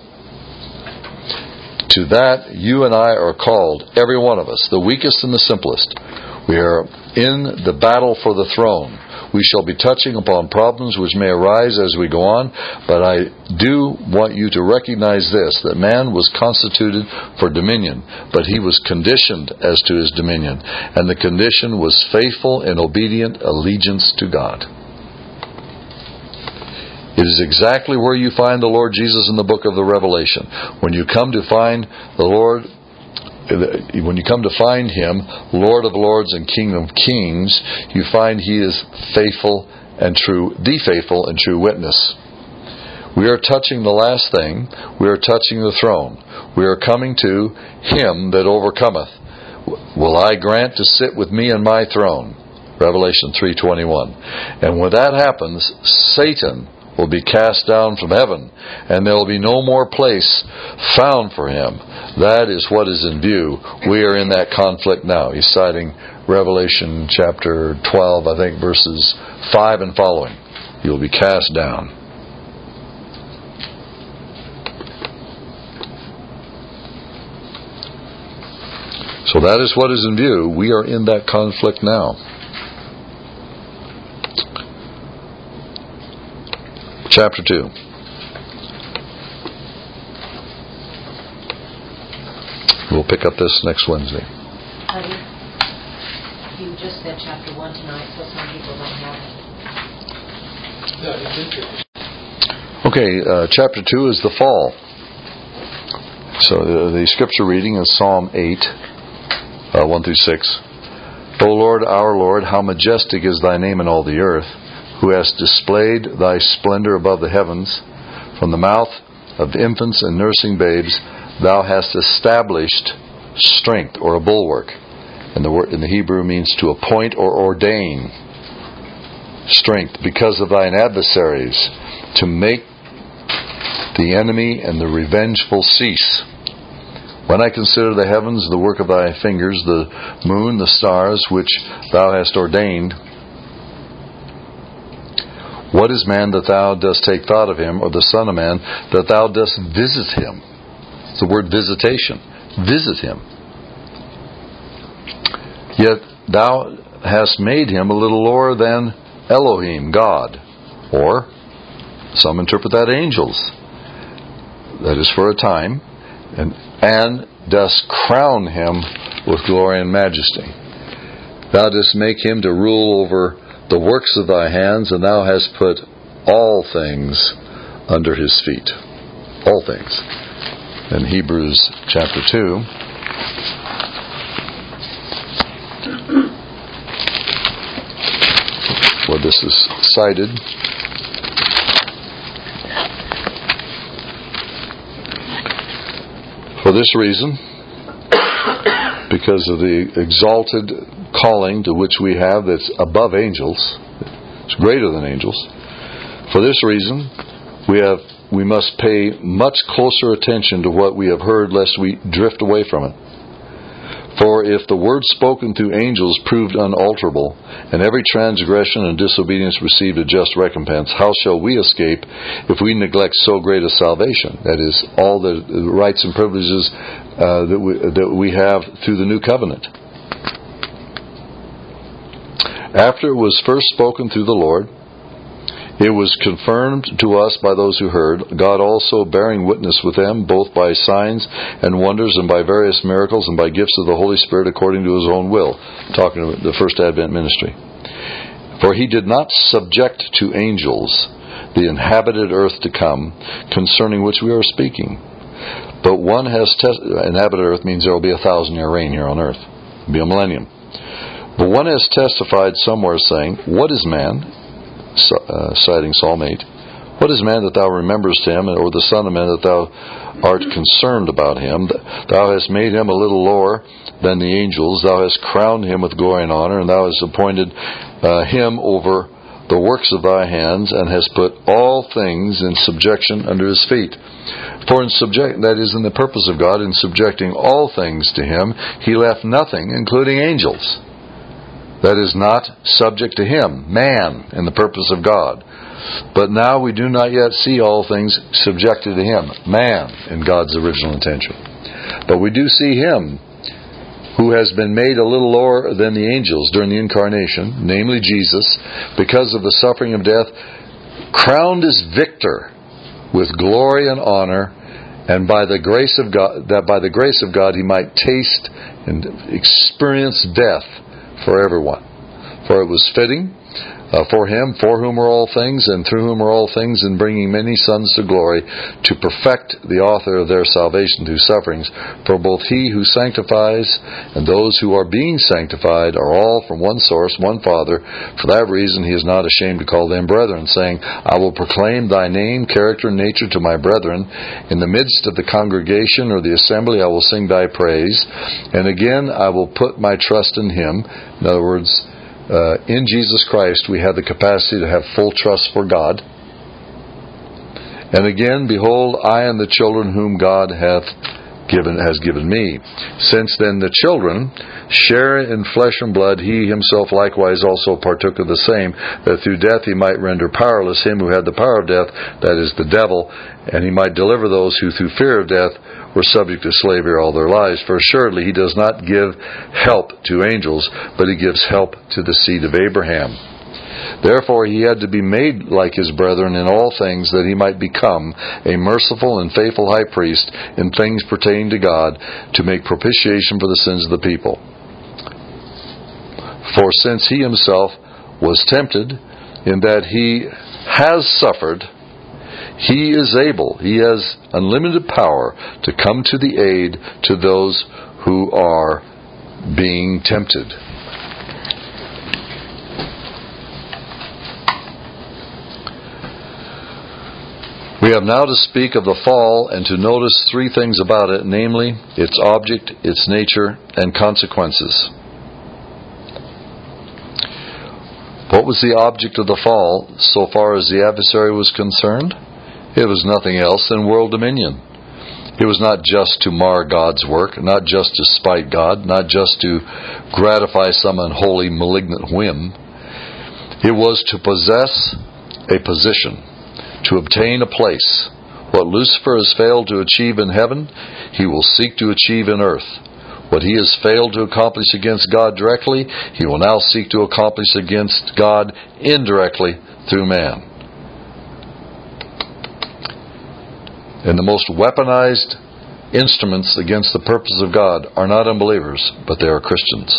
To that, you and I are called, every one of us, the weakest and the simplest. We are in the battle for the throne. We shall be touching upon problems which may arise as we go on, but I do want you to recognize this, that man was constituted for dominion, but he was conditioned as to his dominion, and the condition was faithful and obedient allegiance to God. It is exactly where you find the Lord Jesus in the book of the Revelation. When you come to find the Lord, when you come to find Him, Lord of Lords and King of Kings, you find He is faithful and true, the faithful and true witness. We are touching the last thing. We are touching the throne. We are coming to Him that overcometh. Will I grant to sit with me in my throne? Revelation 3:21. And when that happens, Satan will be cast down from heaven, and there will be no more place found for him. That is what is in view. We are in that conflict now. He's citing Revelation chapter 12, I think, verses 5 and following. He will be cast down. So that is what is in view. We are in that conflict now. Chapter 2. We'll pick up this next Wednesday. You just said chapter 1 tonight, so some people don't have it. Okay, chapter 2 is the fall. So the scripture reading is Psalm 8, 1 through 6. O Lord, our Lord, how majestic is thy name in all the earth, who hast displayed thy splendor above the heavens. From the mouth of infants and nursing babes, thou hast established strength, or a bulwark. And the word in the Hebrew means to appoint or ordain strength because of thine adversaries, to make the enemy and the revengeful cease. When I consider the heavens, the work of thy fingers, the moon, the stars, which thou hast ordained, what is man that thou dost take thought of him, or the son of man that thou dost visit him? It's the word visitation. Visit him. Yet thou hast made him a little lower than Elohim, God. Or, some interpret that angels. That is for a time. And dost crown him with glory and majesty. Thou dost make him to rule over the works of thy hands, and thou hast put all things under his feet. All things. In Hebrews chapter 2, where this is cited, for this reason, because of the exalted calling to which we have that's above angels, it's greater than angels. For this reason, we must pay much closer attention to what we have heard, lest we drift away from it. For if the word spoken through angels proved unalterable, and every transgression and disobedience received a just recompense, how shall we escape if we neglect so great a salvation? That is, all the rights and privileges that we have through the new covenant. After it was first spoken through the Lord, it was confirmed to us by those who heard, God also bearing witness with them, both by signs and wonders, and by various miracles, and by gifts of the Holy Spirit according to his own will. Talking about the first Advent ministry. For he did not subject to angels the inhabited earth to come, concerning which we are speaking. But one has inhabited earth means there will be 1,000-year reign here on earth. It'll be a millennium. But one has testified somewhere, saying, What is man? Citing Psalm 8. What is man that thou rememberest him, or the son of man that thou art concerned about him? Thou hast made him a little lower than the angels. Thou hast crowned him with glory and honor, and thou hast appointed him over the works of thy hands, and hast put all things in subjection under his feet. For that is in the purpose of God, in subjecting all things to him, he left nothing, including angels, that is not subject to him, man, in the purpose of God. But now we do not yet see all things subjected to him, man, in God's original intention. But we do see him who has been made a little lower than the angels during the incarnation, namely Jesus, because of the suffering of death, crowned as victor with glory and honor, and by the grace of God, that by the grace of God he might taste and experience death for everyone. For it was fitting for him, for whom are all things, and through whom are all things, in bringing many sons to glory, to perfect the author of their salvation through sufferings. For both he who sanctifies and those who are being sanctified are all from one source, one Father. For that reason he is not ashamed to call them brethren, saying, I will proclaim thy name, character, and nature to my brethren. In the midst of the congregation or the assembly I will sing thy praise. And again I will put my trust in him. In other words, in Jesus Christ we have the capacity to have full trust for God. And again, behold, I and the children whom God has given me. Since then the children share in flesh and blood, he himself likewise also partook of the same, that through death he might render powerless him who had the power of death, that is, the devil, and he might deliver those who through fear of death were subject to slavery all their lives. For assuredly he does not give help to angels, but he gives help to the seed of Abraham. Therefore he had to be made like his brethren in all things, that he might become a merciful and faithful high priest in things pertaining to God, to make propitiation for the sins of the people. For since he himself was tempted in that he has suffered, he is able, he has unlimited power to come to the aid to those who are being tempted. We have now to speak of the fall and to notice three things about it, namely, its object, its nature, and consequences. What was the object of the fall so far as the adversary was concerned? It was nothing else than world dominion. It was not just to mar God's work, not just to spite God, not just to gratify some unholy, malignant whim. It was to possess a position, to obtain a place. What Lucifer has failed to achieve in heaven, he will seek to achieve in earth. What he has failed to accomplish against God directly, he will now seek to accomplish against God indirectly through man. And the most weaponized instruments against the purposes of God are not unbelievers, but they are Christians.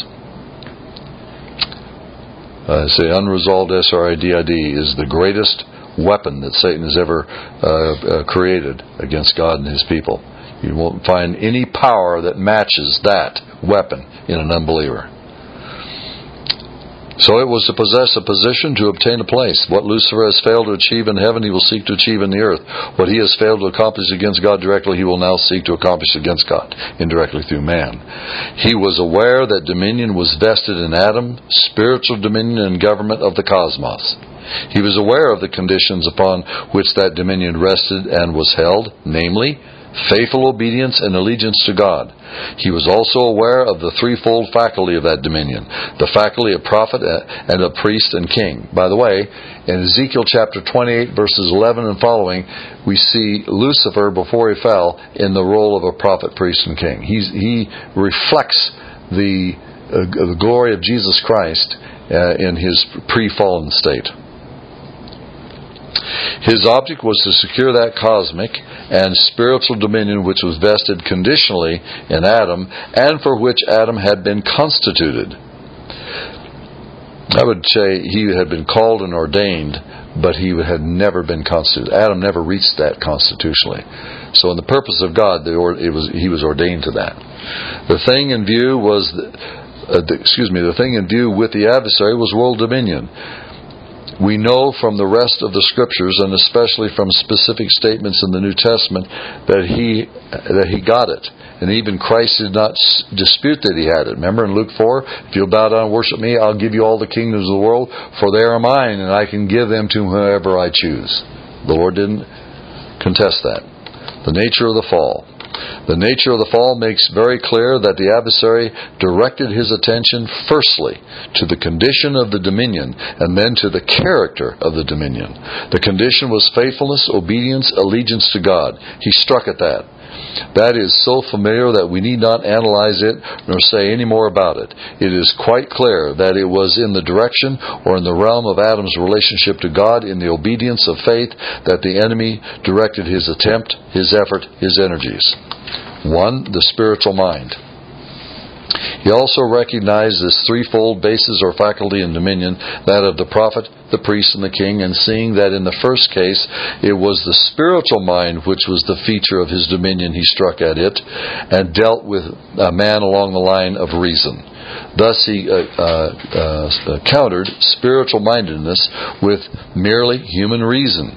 I say unresolved SRIDID is the greatest weapon that Satan has ever created against God and his people. You won't find any power that matches that weapon in an unbeliever. So it was to possess a position, to obtain a place. What Lucifer has failed to achieve in heaven, he will seek to achieve in the earth. What he has failed to accomplish against God directly, he will now seek to accomplish against God indirectly through man. He was aware that dominion was vested in Adam, spiritual dominion and government of the cosmos. He was aware of the conditions upon which that dominion rested and was held, namely, faithful obedience and allegiance to God. He was also aware of the threefold faculty of that dominion, the faculty of prophet and of priest and king. By the way, in Ezekiel chapter 28, verses 11 and following, we see Lucifer, before he fell, in the role of a prophet, priest, and king. He reflects the glory of Jesus Christ in his pre-fallen state. His object was to secure that cosmic and spiritual dominion which was vested conditionally in Adam and for which Adam had been constituted. I would say he had been called and ordained, but he had never been constituted. Adam never reached that constitutionally. So in the purpose of God, he was ordained to that. The thing in view with the adversary was world dominion. We know from the rest of the Scriptures, and especially from specific statements in the New Testament, that he got it. And even Christ did not dispute that he had it. Remember in Luke 4, if you'll bow down and worship me, I'll give you all the kingdoms of the world, for they are mine, and I can give them to whoever I choose. The Lord didn't contest that. The nature of the fall. The nature of the fall makes very clear that the adversary directed his attention firstly to the condition of the dominion and then to the character of the dominion. The condition was faithfulness, obedience, allegiance to God. He struck at that. That is so familiar that we need not analyze it nor say any more about it. It is quite clear that it was in the direction or in the realm of Adam's relationship to God, in the obedience of faith, that the enemy directed his attempt, his effort, his energies. 1. The spiritual mind. He also recognized this threefold basis or faculty in dominion, that of the prophet, the priest, and the king, and seeing that in the first case it was the spiritual mind which was the feature of his dominion, he struck at it and dealt with a man along the line of reason. Thus he countered spiritual mindedness with merely human reason.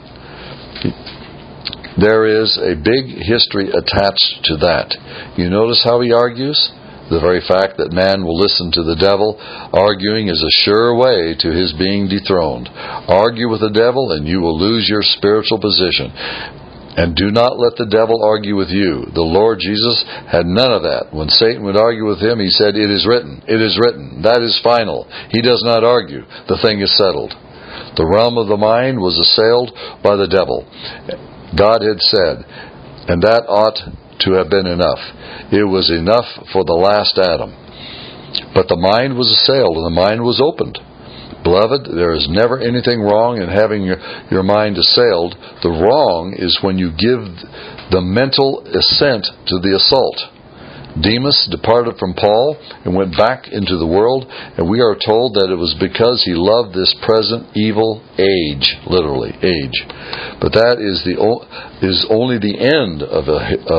There is a big history attached to that. You notice how he argues? The very fact that man will listen to the devil arguing is a sure way to his being dethroned. Argue with the devil and you will lose your spiritual position. And do not let the devil argue with you. The Lord Jesus had none of that. When Satan would argue with him, he said, "It is written. It is written." That is final. He does not argue. The thing is settled. The realm of the mind was assailed by the devil. God had said, and that ought to have been enough. It was enough for the last Adam. But the mind was assailed, and the mind was opened. Beloved, there is never anything wrong in having your mind assailed. The wrong is when you give the mental assent to the assault. Demas departed from Paul and went back into the world, and we are told that it was because he loved this present evil age, literally age. But that is only the end of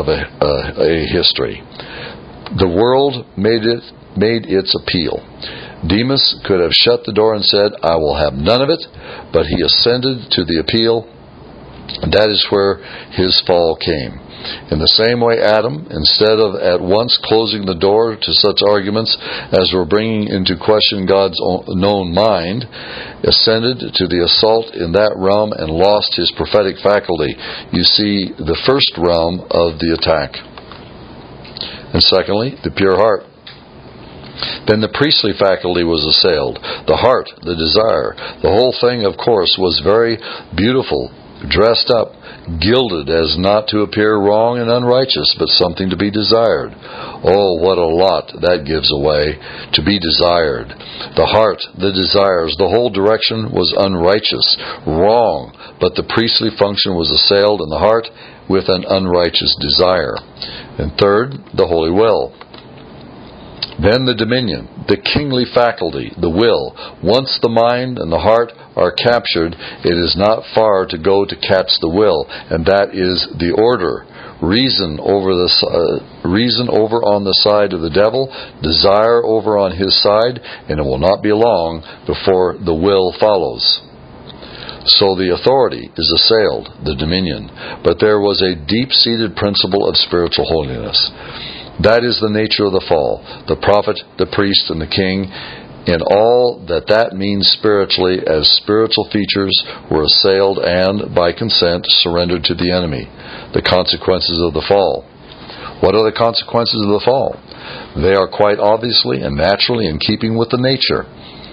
a history. The world made its appeal. Demas could have shut the door and said, "I will have none of it," but he ascended to the appeal, and that is where his fall came. In the same way, Adam, instead of at once closing the door to such arguments as were bringing into question God's known mind, ascended to the assault in that realm and lost his prophetic faculty. You see the first realm of the attack. And secondly, the pure heart. Then the priestly faculty was assailed. The heart, the desire. The whole thing, of course, was very beautiful, dressed up, gilded as not to appear wrong and unrighteous, but something to be desired. Oh, what a lot that gives away, to be desired. The heart, the desires, the whole direction was unrighteous, wrong, but the priestly function was assailed in the heart with an unrighteous desire. And third, the holy will. Then the dominion, the kingly faculty, the will. Once the mind and the heart are captured, it is not far to go to catch the will, and that is the order. Reason over on the side of the devil, desire over on his side, and it will not be long before the will follows. So the authority is assailed, the dominion, but there was a deep-seated principle of spiritual holiness. That is the nature of the fall. The prophet, the priest, and the king, in all that means spiritually, as spiritual features, were assailed and, by consent, surrendered to the enemy. The consequences of the fall. What are the consequences of the fall? They are quite obviously and naturally in keeping with the nature.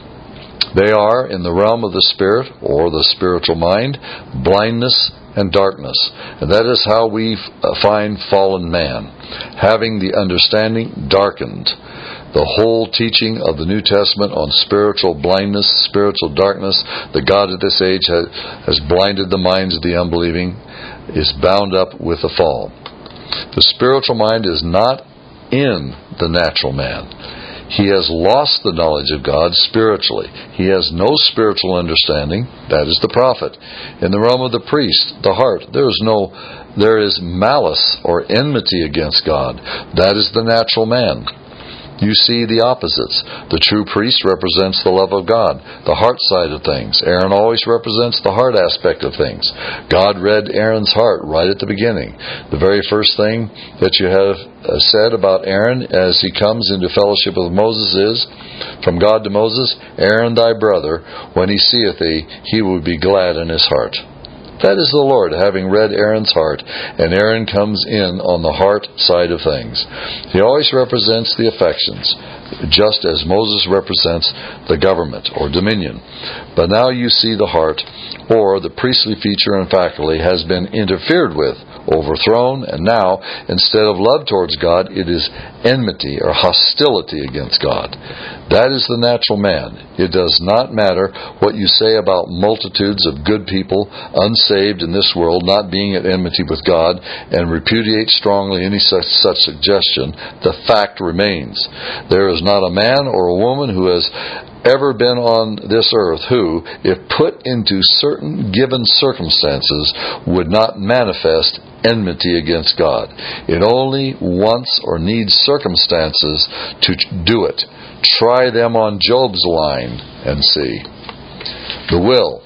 They are, in the realm of the spirit, or the spiritual mind, blindness and darkness. And that is how we find fallen man, having the understanding darkened. The whole teaching of the New Testament on spiritual blindness, spiritual darkness, the God of this age has blinded the minds of the unbelieving, is bound up with the fall. The spiritual mind is not in the natural man. He has lost the knowledge of God spiritually. He has no spiritual understanding. That is the prophet. In the realm of the priest, the heart, there is malice or enmity against God. That is the natural man. You see the opposites. The true priest represents the love of God, the heart side of things. Aaron always represents the heart aspect of things. God read Aaron's heart right at the beginning. The very first thing that you have said about Aaron as he comes into fellowship with Moses is, from God to Moses, "Aaron thy brother, when he seeth thee, he will be glad in his heart." That is the Lord, having read Aaron's heart, and Aaron comes in on the heart side of things. He always represents the affections, just as Moses represents the government or dominion. But now you see the heart, or the priestly feature and faculty, has been interfered with, overthrown, and now, instead of love towards God, it is enmity or hostility against God. That is the natural man. It does not matter what you say about multitudes of good people, unsaved in this world, not being at enmity with God, and repudiate strongly any such suggestion. The fact remains. There is not a man or a woman who has ever been on this earth who, if put into certain given circumstances, would not manifest enmity against God. It only wants or needs circumstances to do it. Try them on Job's line and see. The will.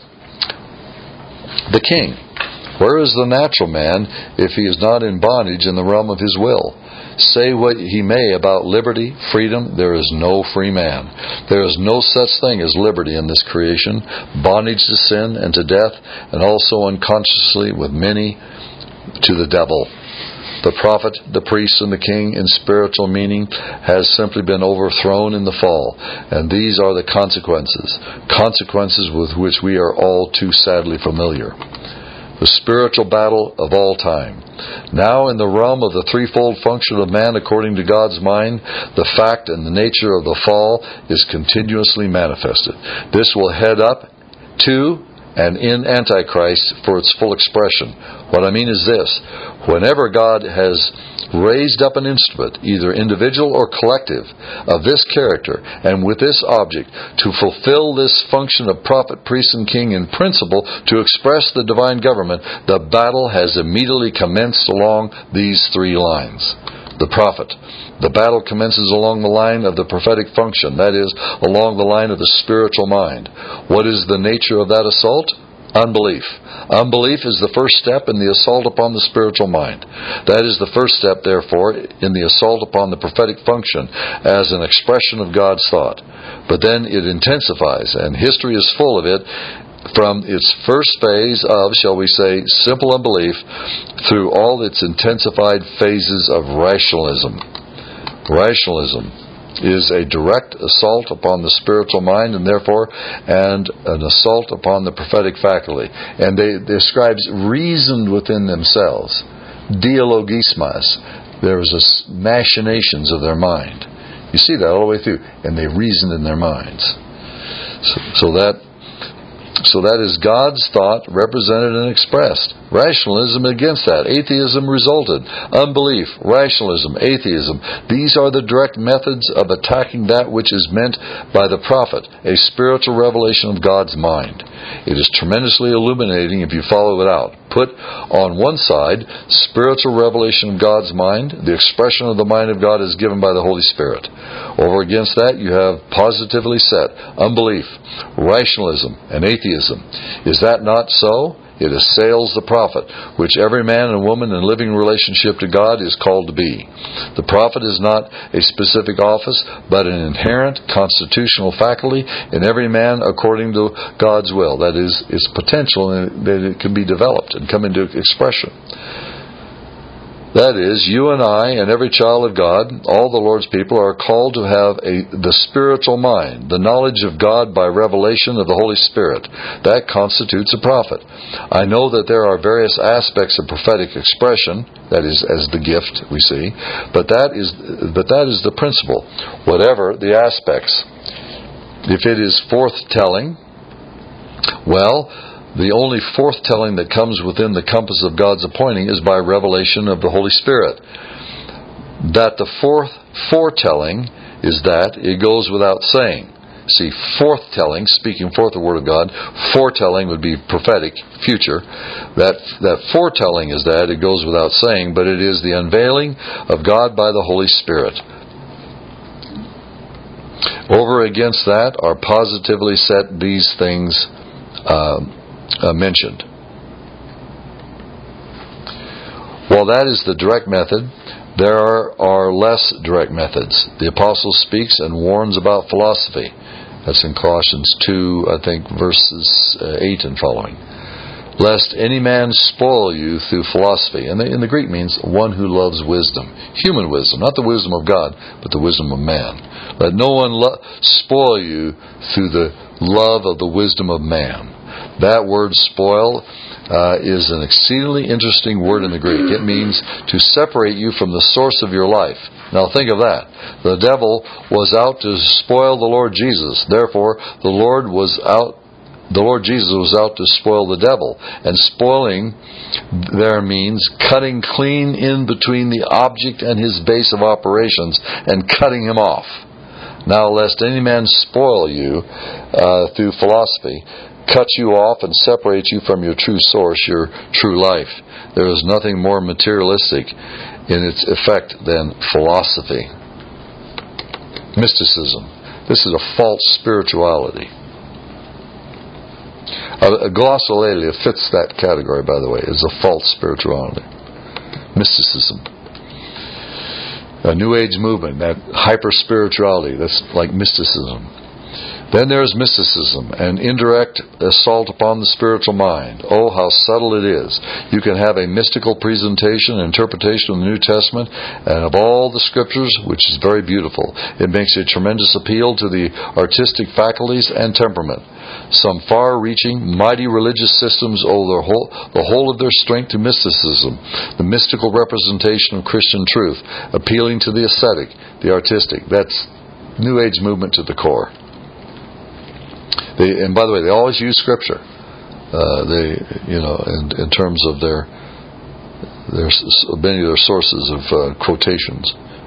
The king. Where is the natural man if he is not in bondage in the realm of his will? Say what he may about liberty, freedom, there is no free man. There is no such thing as liberty in this creation. Bondage to sin and to death, and also unconsciously with many to the devil. The prophet, the priest, and the king in spiritual meaning has simply been overthrown in the fall. And these are the consequences. Consequences with which we are all too sadly familiar. The spiritual battle of all time. Now in the realm of the threefold function of man according to God's mind, the fact and the nature of the fall is continuously manifested. This will head up to and in Antichrist for its full expression. What I mean is this: whenever God has raised up an instrument, either individual or collective, of this character and with this object, to fulfill this function of prophet, priest, and king in principle, to express the divine government, the battle has immediately commenced along these three lines. The prophet. The battle commences along the line of the prophetic function, that is, along the line of the spiritual mind. What is the nature of that assault? Unbelief. Unbelief is the first step in the assault upon the spiritual mind. That is the first step, therefore, in the assault upon the prophetic function as an expression of God's thought. But then it intensifies, and history is full of it, from its first phase of, shall we say, simple unbelief, through all its intensified phases of rationalism. Rationalism is a direct assault upon the spiritual mind, and therefore an assault upon the prophetic faculty. And the scribes reasoned within themselves. Dialogismas. There was machinations of their mind. You see that all the way through. And they reasoned in their minds. So that is God's thought represented and expressed. Rationalism against that. Atheism resulted. Unbelief, rationalism, atheism. These are the direct methods of attacking that which is meant by the prophet, a spiritual revelation of God's mind. It is tremendously illuminating if you follow it out. Put on one side, spiritual revelation of God's mind. The expression of the mind of God is given by the Holy Spirit. Over against that, you have positively set unbelief, rationalism, and atheism. Is that not so? It assails the prophet, which every man and woman in living relationship to God is called to be. The prophet is not a specific office, but an inherent constitutional faculty in every man according to God's will. That is, its potential, and that it can be developed and come into expression. That is, you and I and every child of God, all the Lord's people, are called to have the spiritual mind, the knowledge of God by revelation of the Holy Spirit. That constitutes a prophet. I know that there are various aspects of prophetic expression, that is, as the gift, we see, but that is the principle. Whatever the aspects. If it is forth-telling, well, the only forth-telling that comes within the compass of God's appointing is by revelation of the Holy Spirit. That the foretelling is that it goes without saying. See, forth-telling, speaking forth the Word of God, foretelling would be prophetic, future. That foretelling is that it goes without saying, but it is the unveiling of God by the Holy Spirit. Over against that are positively set these things mentioned. While that is the direct method, there are less direct methods. The apostle speaks and warns about philosophy. That's in Colossians 2, I think, verses 8 and following. Lest any man spoil you through philosophy. And in the Greek means one who loves wisdom. Human wisdom, not the wisdom of God, but the wisdom of man. Let no one spoil you through the love of the wisdom of man. That word spoil is an exceedingly interesting word in the Greek. It means to separate you from the source of your life. Now think of that. The devil was out to spoil the Lord Jesus. Therefore, the Lord Jesus was out to spoil the devil. And spoiling there means cutting clean in between the object and his base of operations and cutting him off. Now, lest any man spoil you through philosophy, cut you off and separate you from your true source, your true life. There is nothing more materialistic in its effect than philosophy. Mysticism. This is a false spirituality. Glossolalia fits that category, by the way, is a false spirituality. Mysticism. A New Age movement, that hyper-spirituality, that's like mysticism. Then there is mysticism, an indirect assault upon the spiritual mind. Oh, how subtle it is. You can have a mystical presentation and interpretation of the New Testament and of all the Scriptures, which is very beautiful. It makes a tremendous appeal to the artistic faculties and temperament. Some far-reaching, mighty religious systems owe the whole of their strength to mysticism, the mystical representation of Christian truth, appealing to the aesthetic, the artistic. That's New Age movement to the core. And by the way, they always use Scripture. In terms of their many of their sources of quotations.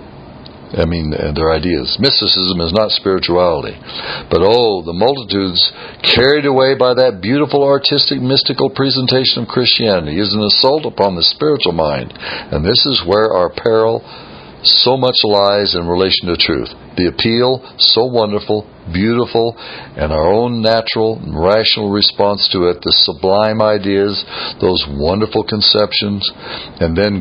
Their ideas. Mysticism is not spirituality, but the multitudes carried away by that beautiful, artistic, mystical presentation of Christianity is an assault upon the spiritual mind, and this is where our peril so much lies in relation to truth. The appeal, so wonderful, beautiful, and our own natural and rational response to it, the sublime ideas, those wonderful conceptions, and then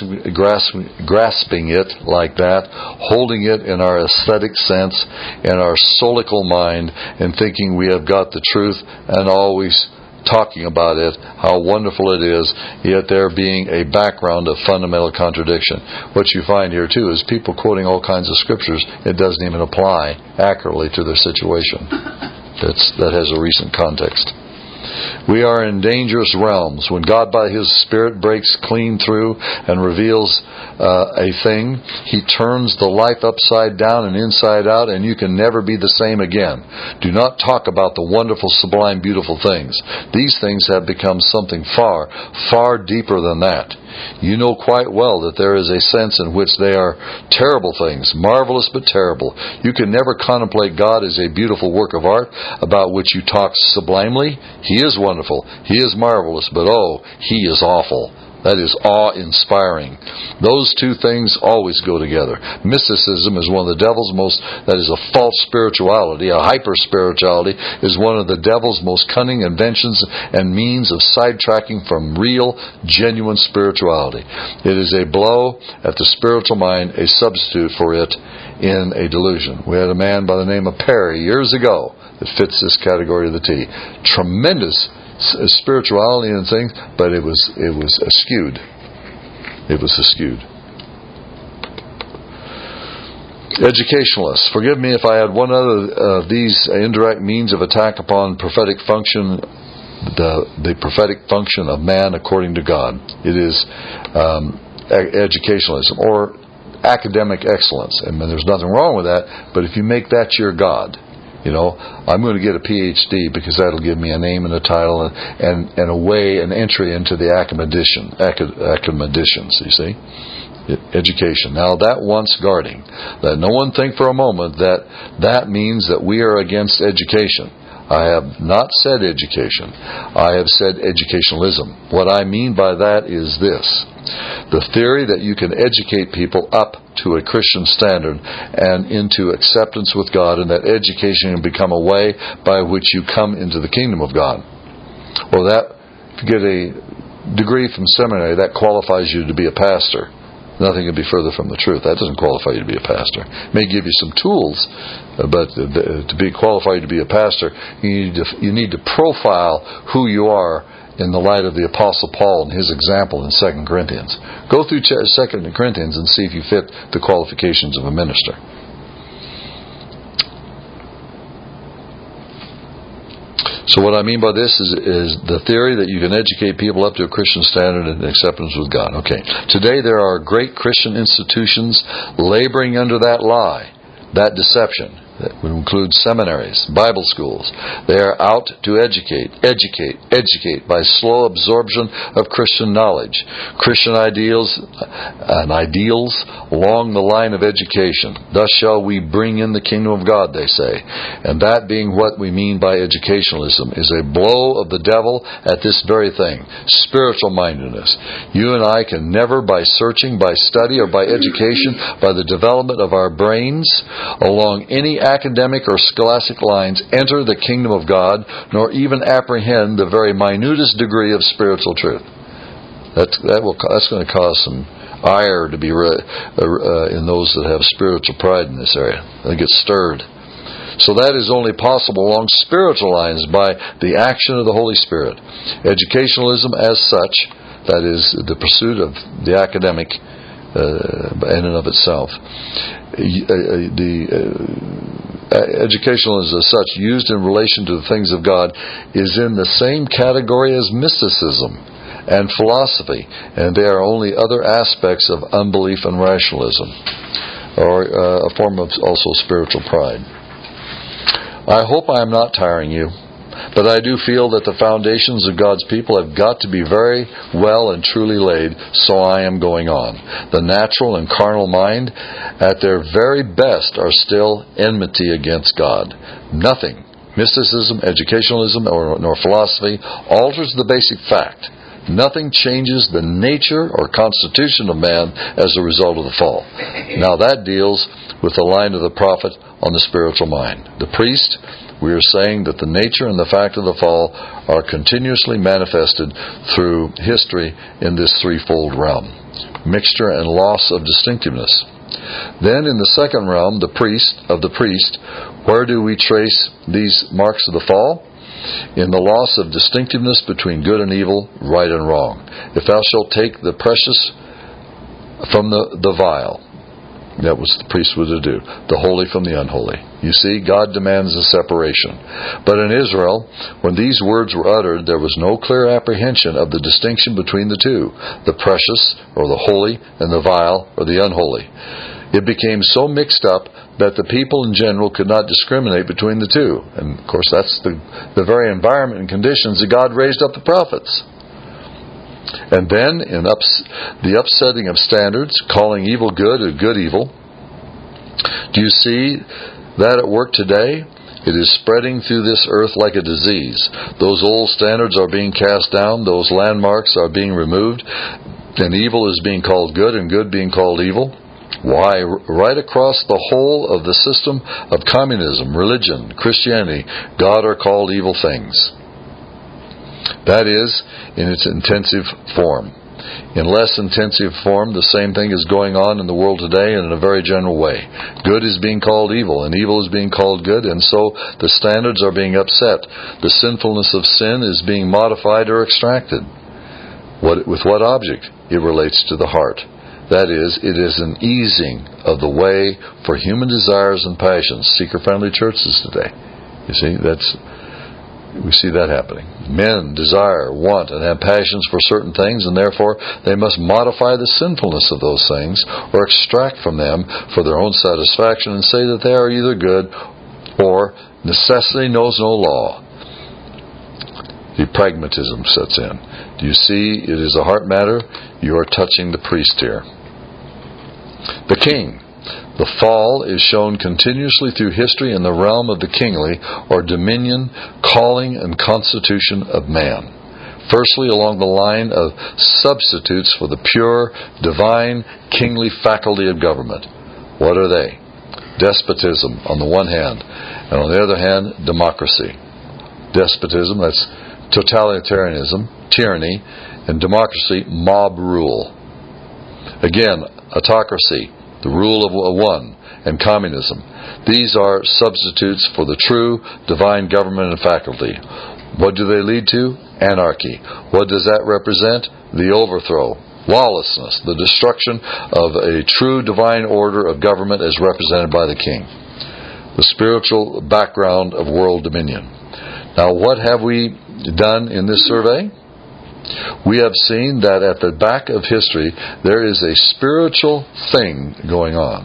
grasping it like that, holding it in our aesthetic sense, in our soulical mind, and thinking we have got the truth, and always talking about it, how wonderful it is, yet there being a background of fundamental contradiction. What you find here too is people quoting all kinds of scriptures, it doesn't even apply accurately to their situation. That has a recent context. We are in dangerous realms. When God by His Spirit breaks clean through and reveals a thing, He turns the life upside down and inside out, and you can never be the same again. Do not talk about the wonderful, sublime, beautiful things. These things have become something far, far deeper than that. You know quite well that there is a sense in which they are terrible things, marvelous but terrible. You can never contemplate God as a beautiful work of art about which you talk sublimely. He is wonderful, He is marvelous, but He is awful. That is awe-inspiring. Those two things always go together. Mysticism is one of the devil's that is a false spirituality. A hyper-spirituality is one of the devil's most cunning inventions and means of sidetracking from real, genuine spirituality. It is a blow at the spiritual mind, a substitute for it in a delusion. We had a man by the name of Perry years ago that fits this category of the T. Tremendous spirituality and things, but it was askewed. It was askewed. Educationalists. Forgive me if I had one other of these indirect means of attack upon prophetic function, the prophetic function of man according to God. It is educationalism or academic excellence. There's nothing wrong with that, but if you make that your God, I'm going to get a PhD because that'll give me a name and a title and a way, an entry into the academicians, you see. Education. Now that wants guarding. Let no one think for a moment that means that we are against education. I have not said education. I have said educationalism. What I mean by that is this. The theory that you can educate people up to a Christian standard and into acceptance with God, and that education can become a way by which you come into the kingdom of God. Well, if you get a degree from seminary, that qualifies you to be a pastor. Nothing could be further from the truth. That doesn't qualify you to be a pastor. It may give you some tools, but to be qualified to be a pastor, you need to profile who you are in the light of the Apostle Paul and his example in 2 Corinthians. Go through 2 Corinthians and see if you fit the qualifications of a minister. So what I mean by this is the theory that you can educate people up to a Christian standard and acceptance with God. Okay. Today there are great Christian institutions laboring under that lie, that deception. That would include seminaries, Bible schools. They are out to educate by slow absorption of Christian knowledge, Christian ideals along the line of education. Thus shall we bring in the kingdom of God, they say. And that being what we mean by educationalism is a blow of the devil at this very thing, spiritual mindedness. You and I can never, by searching, by study, or by education, by the development of our brains, along any academic or scholastic lines, enter the kingdom of God, nor even apprehend the very minutest degree of spiritual truth. That's going to cause some ire to be in those that have spiritual pride in this area. They get stirred. So that is only possible along spiritual lines by the action of the Holy Spirit. Educationalism as such, that is the pursuit of the academic in and of itself. Educationalism as such, used in relation to the things of God, is in the same category as mysticism and philosophy, and they are only other aspects of unbelief and rationalism, or a form of also spiritual pride. I hope I am not tiring you, but I do feel that the foundations of God's people have got to be very well and truly laid, so I am going on. The natural and carnal mind, at their very best, are still enmity against God. Nothing, mysticism, educationalism, nor philosophy, alters the basic fact. Nothing changes the nature or constitution of man as a result of the fall. Now that deals with the line of the prophet on the spiritual mind. The priest, we are saying that the nature and the fact of the fall are continuously manifested through history in this threefold realm. Mixture and loss of distinctiveness. Then in the second realm, the priest, where do we trace these marks of the fall? In the loss of distinctiveness between good and evil, right and wrong. If thou shalt take the precious from the vile, that was the priest would do, the holy from the unholy. You see, God demands a separation. But in Israel, when these words were uttered, there was no clear apprehension of the distinction between the two, the precious, or the holy, and the vile, or the unholy. It became so mixed up that the people in general could not discriminate between the two. And of course that's the very environment and conditions that God raised up the prophets. And then in the upsetting of standards, calling evil good and good evil. Do you see that at work today? It is spreading through this earth like a disease. Those old standards are being cast down, those landmarks are being removed, and evil is being called good and good being called evil. Why, right across the whole of the system of communism, religion, Christianity, God are called evil things. That is, in its intensive form. In less intensive form, the same thing is going on in the world today and in a very general way. Good is being called evil, and evil is being called good, and so the standards are being upset. The sinfulness of sin is being modified or extracted. With what object? It relates to the heart. That is, it is an easing of the way for human desires and passions. Seeker-friendly churches today. You see, we see that happening. Men desire, want, and have passions for certain things, and therefore they must modify the sinfulness of those things or extract from them for their own satisfaction and say that they are either good or necessity knows no law. The pragmatism sets in. Do you see, it is a heart matter. You are touching the priest here. The king. The fall is shown continuously through history in the realm of the kingly, or dominion, calling, and constitution of man. Firstly, along the line of substitutes for the pure, divine, kingly faculty of government. What are they? Despotism on the one hand, and on the other hand, democracy. Despotism, that's totalitarianism, tyranny, and democracy, mob rule. Again, autocracy, the rule of one, and communism. These are substitutes for the true divine government and faculty. What do they lead to? Anarchy. What does that represent? The overthrow, lawlessness, the destruction of a true divine order of government as represented by the king. The spiritual background of world dominion. Now, what have we done in this survey? We have seen that at the back of history there is a spiritual thing going on.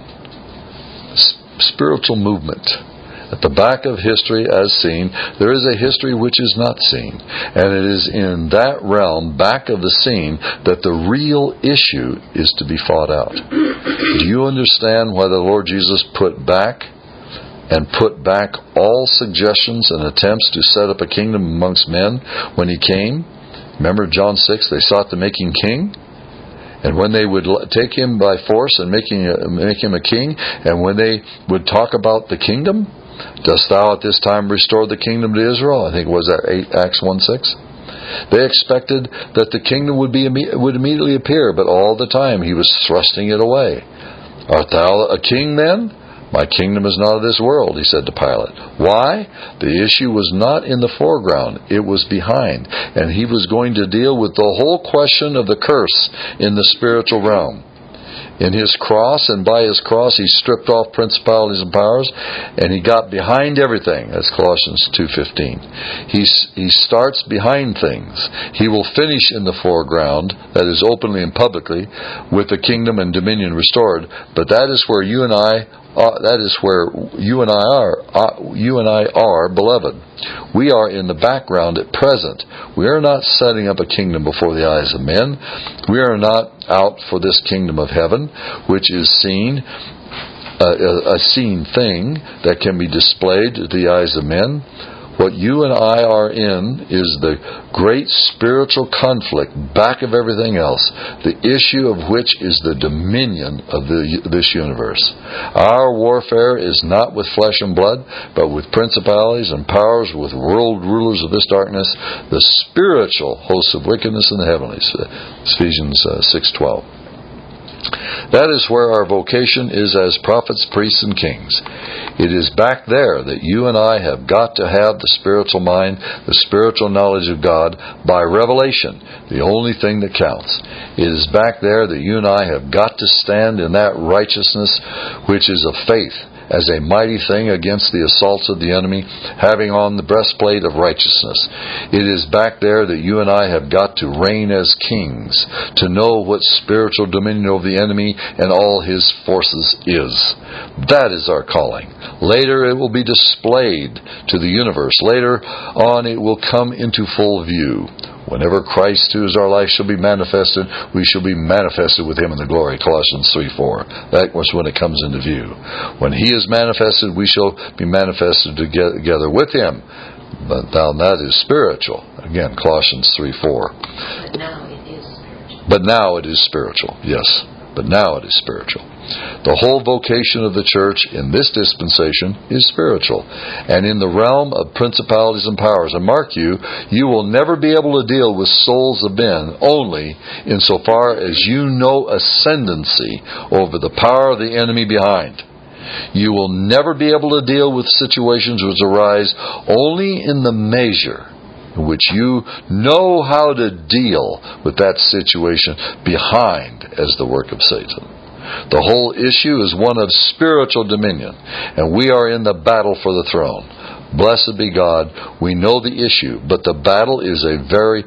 Spiritual movement. At the back of history as seen, there is a history which is not seen. And it is in that realm, back of the scene, that the real issue is to be fought out. Do you understand why the Lord Jesus put back all suggestions and attempts to set up a kingdom amongst men when He came? Remember John 6, they sought to make Him king? And when they would take Him by force and make Him a king, and when they would talk about the kingdom, dost thou at this time restore the kingdom to Israel? I think it was Acts 1:6. They expected that the kingdom would immediately appear, but all the time He was thrusting it away. Art thou a king then? My kingdom is not of this world, he said to Pilate. Why? The issue was not in the foreground, it was behind. And he was going to deal with the whole question of the curse in the spiritual realm. In his cross, and by his cross, he stripped off principalities and powers, and he got behind everything. That's Colossians 2:15. He starts behind things. He will finish in the foreground, that is openly and publicly, with the kingdom and dominion restored. But that is where you and I are, beloved. We are in the background at present. We are not setting up a kingdom before the eyes of men. We are not out for this kingdom of heaven, which is seen, a seen thing that can be displayed to the eyes of men. What you and I are in is the great spiritual conflict back of everything else, the issue of which is the dominion of this universe. Our warfare is not with flesh and blood, but with principalities and powers, with world rulers of this darkness, the spiritual hosts of wickedness in the heavenlies. Ephesians 6:12. That is where our vocation is as prophets, priests, and kings. It is back there that you and I have got to have the spiritual mind, the spiritual knowledge of God by revelation, the only thing that counts. It is back there that you and I have got to stand in that righteousness which is of faith, as a mighty thing against the assaults of the enemy, having on the breastplate of righteousness. It is back there that you and I have got to reign as kings, to know what spiritual dominion over the enemy and all his forces is. That is our calling. Later it will be displayed to the universe. Later on it will come into full view. Whenever Christ, who is our life, shall be manifested, we shall be manifested with Him in the glory. Colossians 3:4. That was when it comes into view. When He is manifested, we shall be manifested together with Him. But now that is spiritual. Again, Colossians 3:4. But now it is spiritual. But now it is spiritual. Yes. But now it is spiritual. The whole vocation of the church in this dispensation is spiritual, and in the realm of principalities and powers. And mark you, you will never be able to deal with souls of men only insofar as you know ascendancy over the power of the enemy behind. You will never be able to deal with situations which arise only in the measure in which you know how to deal with that situation behind as the work of Satan. The whole issue is one of spiritual dominion, and we are in the battle for the throne. Blessed be God, we know the issue, but the battle is a very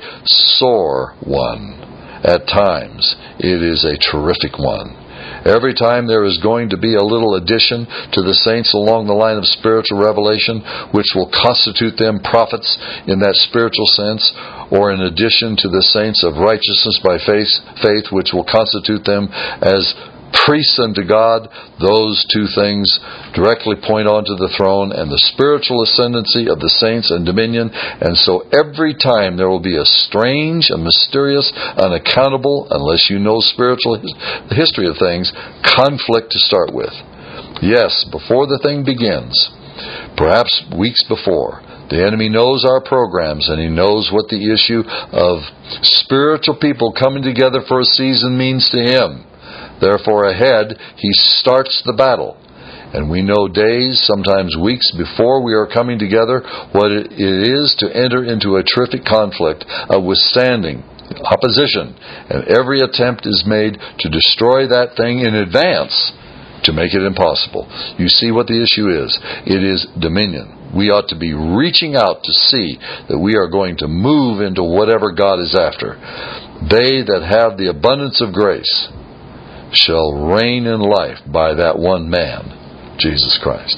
sore one. At times, it is a terrific one. Every time there is going to be a little addition to the saints along the line of spiritual revelation, which will constitute them prophets in that spiritual sense, or in addition to the saints of righteousness by faith, which will constitute them as priests unto God, those two things directly point on to the throne and the spiritual ascendancy of the saints and dominion. And so every time there will be a strange, a mysterious, unaccountable, unless you know spiritual history of things, conflict to start with. Yes, before the thing begins, perhaps weeks before, the enemy knows our programs, and he knows what the issue of spiritual people coming together for a season means to him. Therefore, ahead, he starts the battle. And we know days, sometimes weeks before we are coming together, what it is to enter into a terrific conflict of withstanding opposition. And every attempt is made to destroy that thing in advance to make it impossible. You see what the issue is. It is dominion. We ought to be reaching out to see that we are going to move into whatever God is after. They that have the abundance of grace shall reign in life by that one man, Jesus Christ.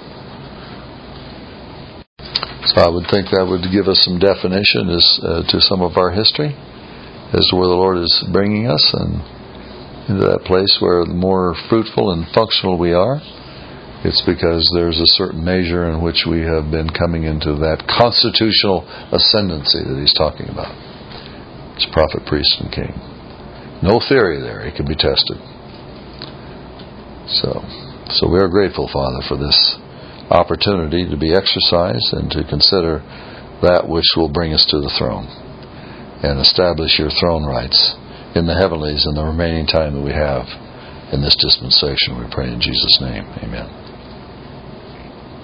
So I would think that would give us some definition as to some of our history, as to where the Lord is bringing us, and into that place where the more fruitful and functional we are, it's because there's a certain measure in which we have been coming into that constitutional ascendancy that he's talking about. It's prophet, priest, and king. No theory there. It can be tested. So we are grateful, Father, for this opportunity to be exercised and to consider that which will bring us to the throne and establish your throne rights in the heavenlies in the remaining time that we have in this dispensation. We pray in Jesus' name. Amen.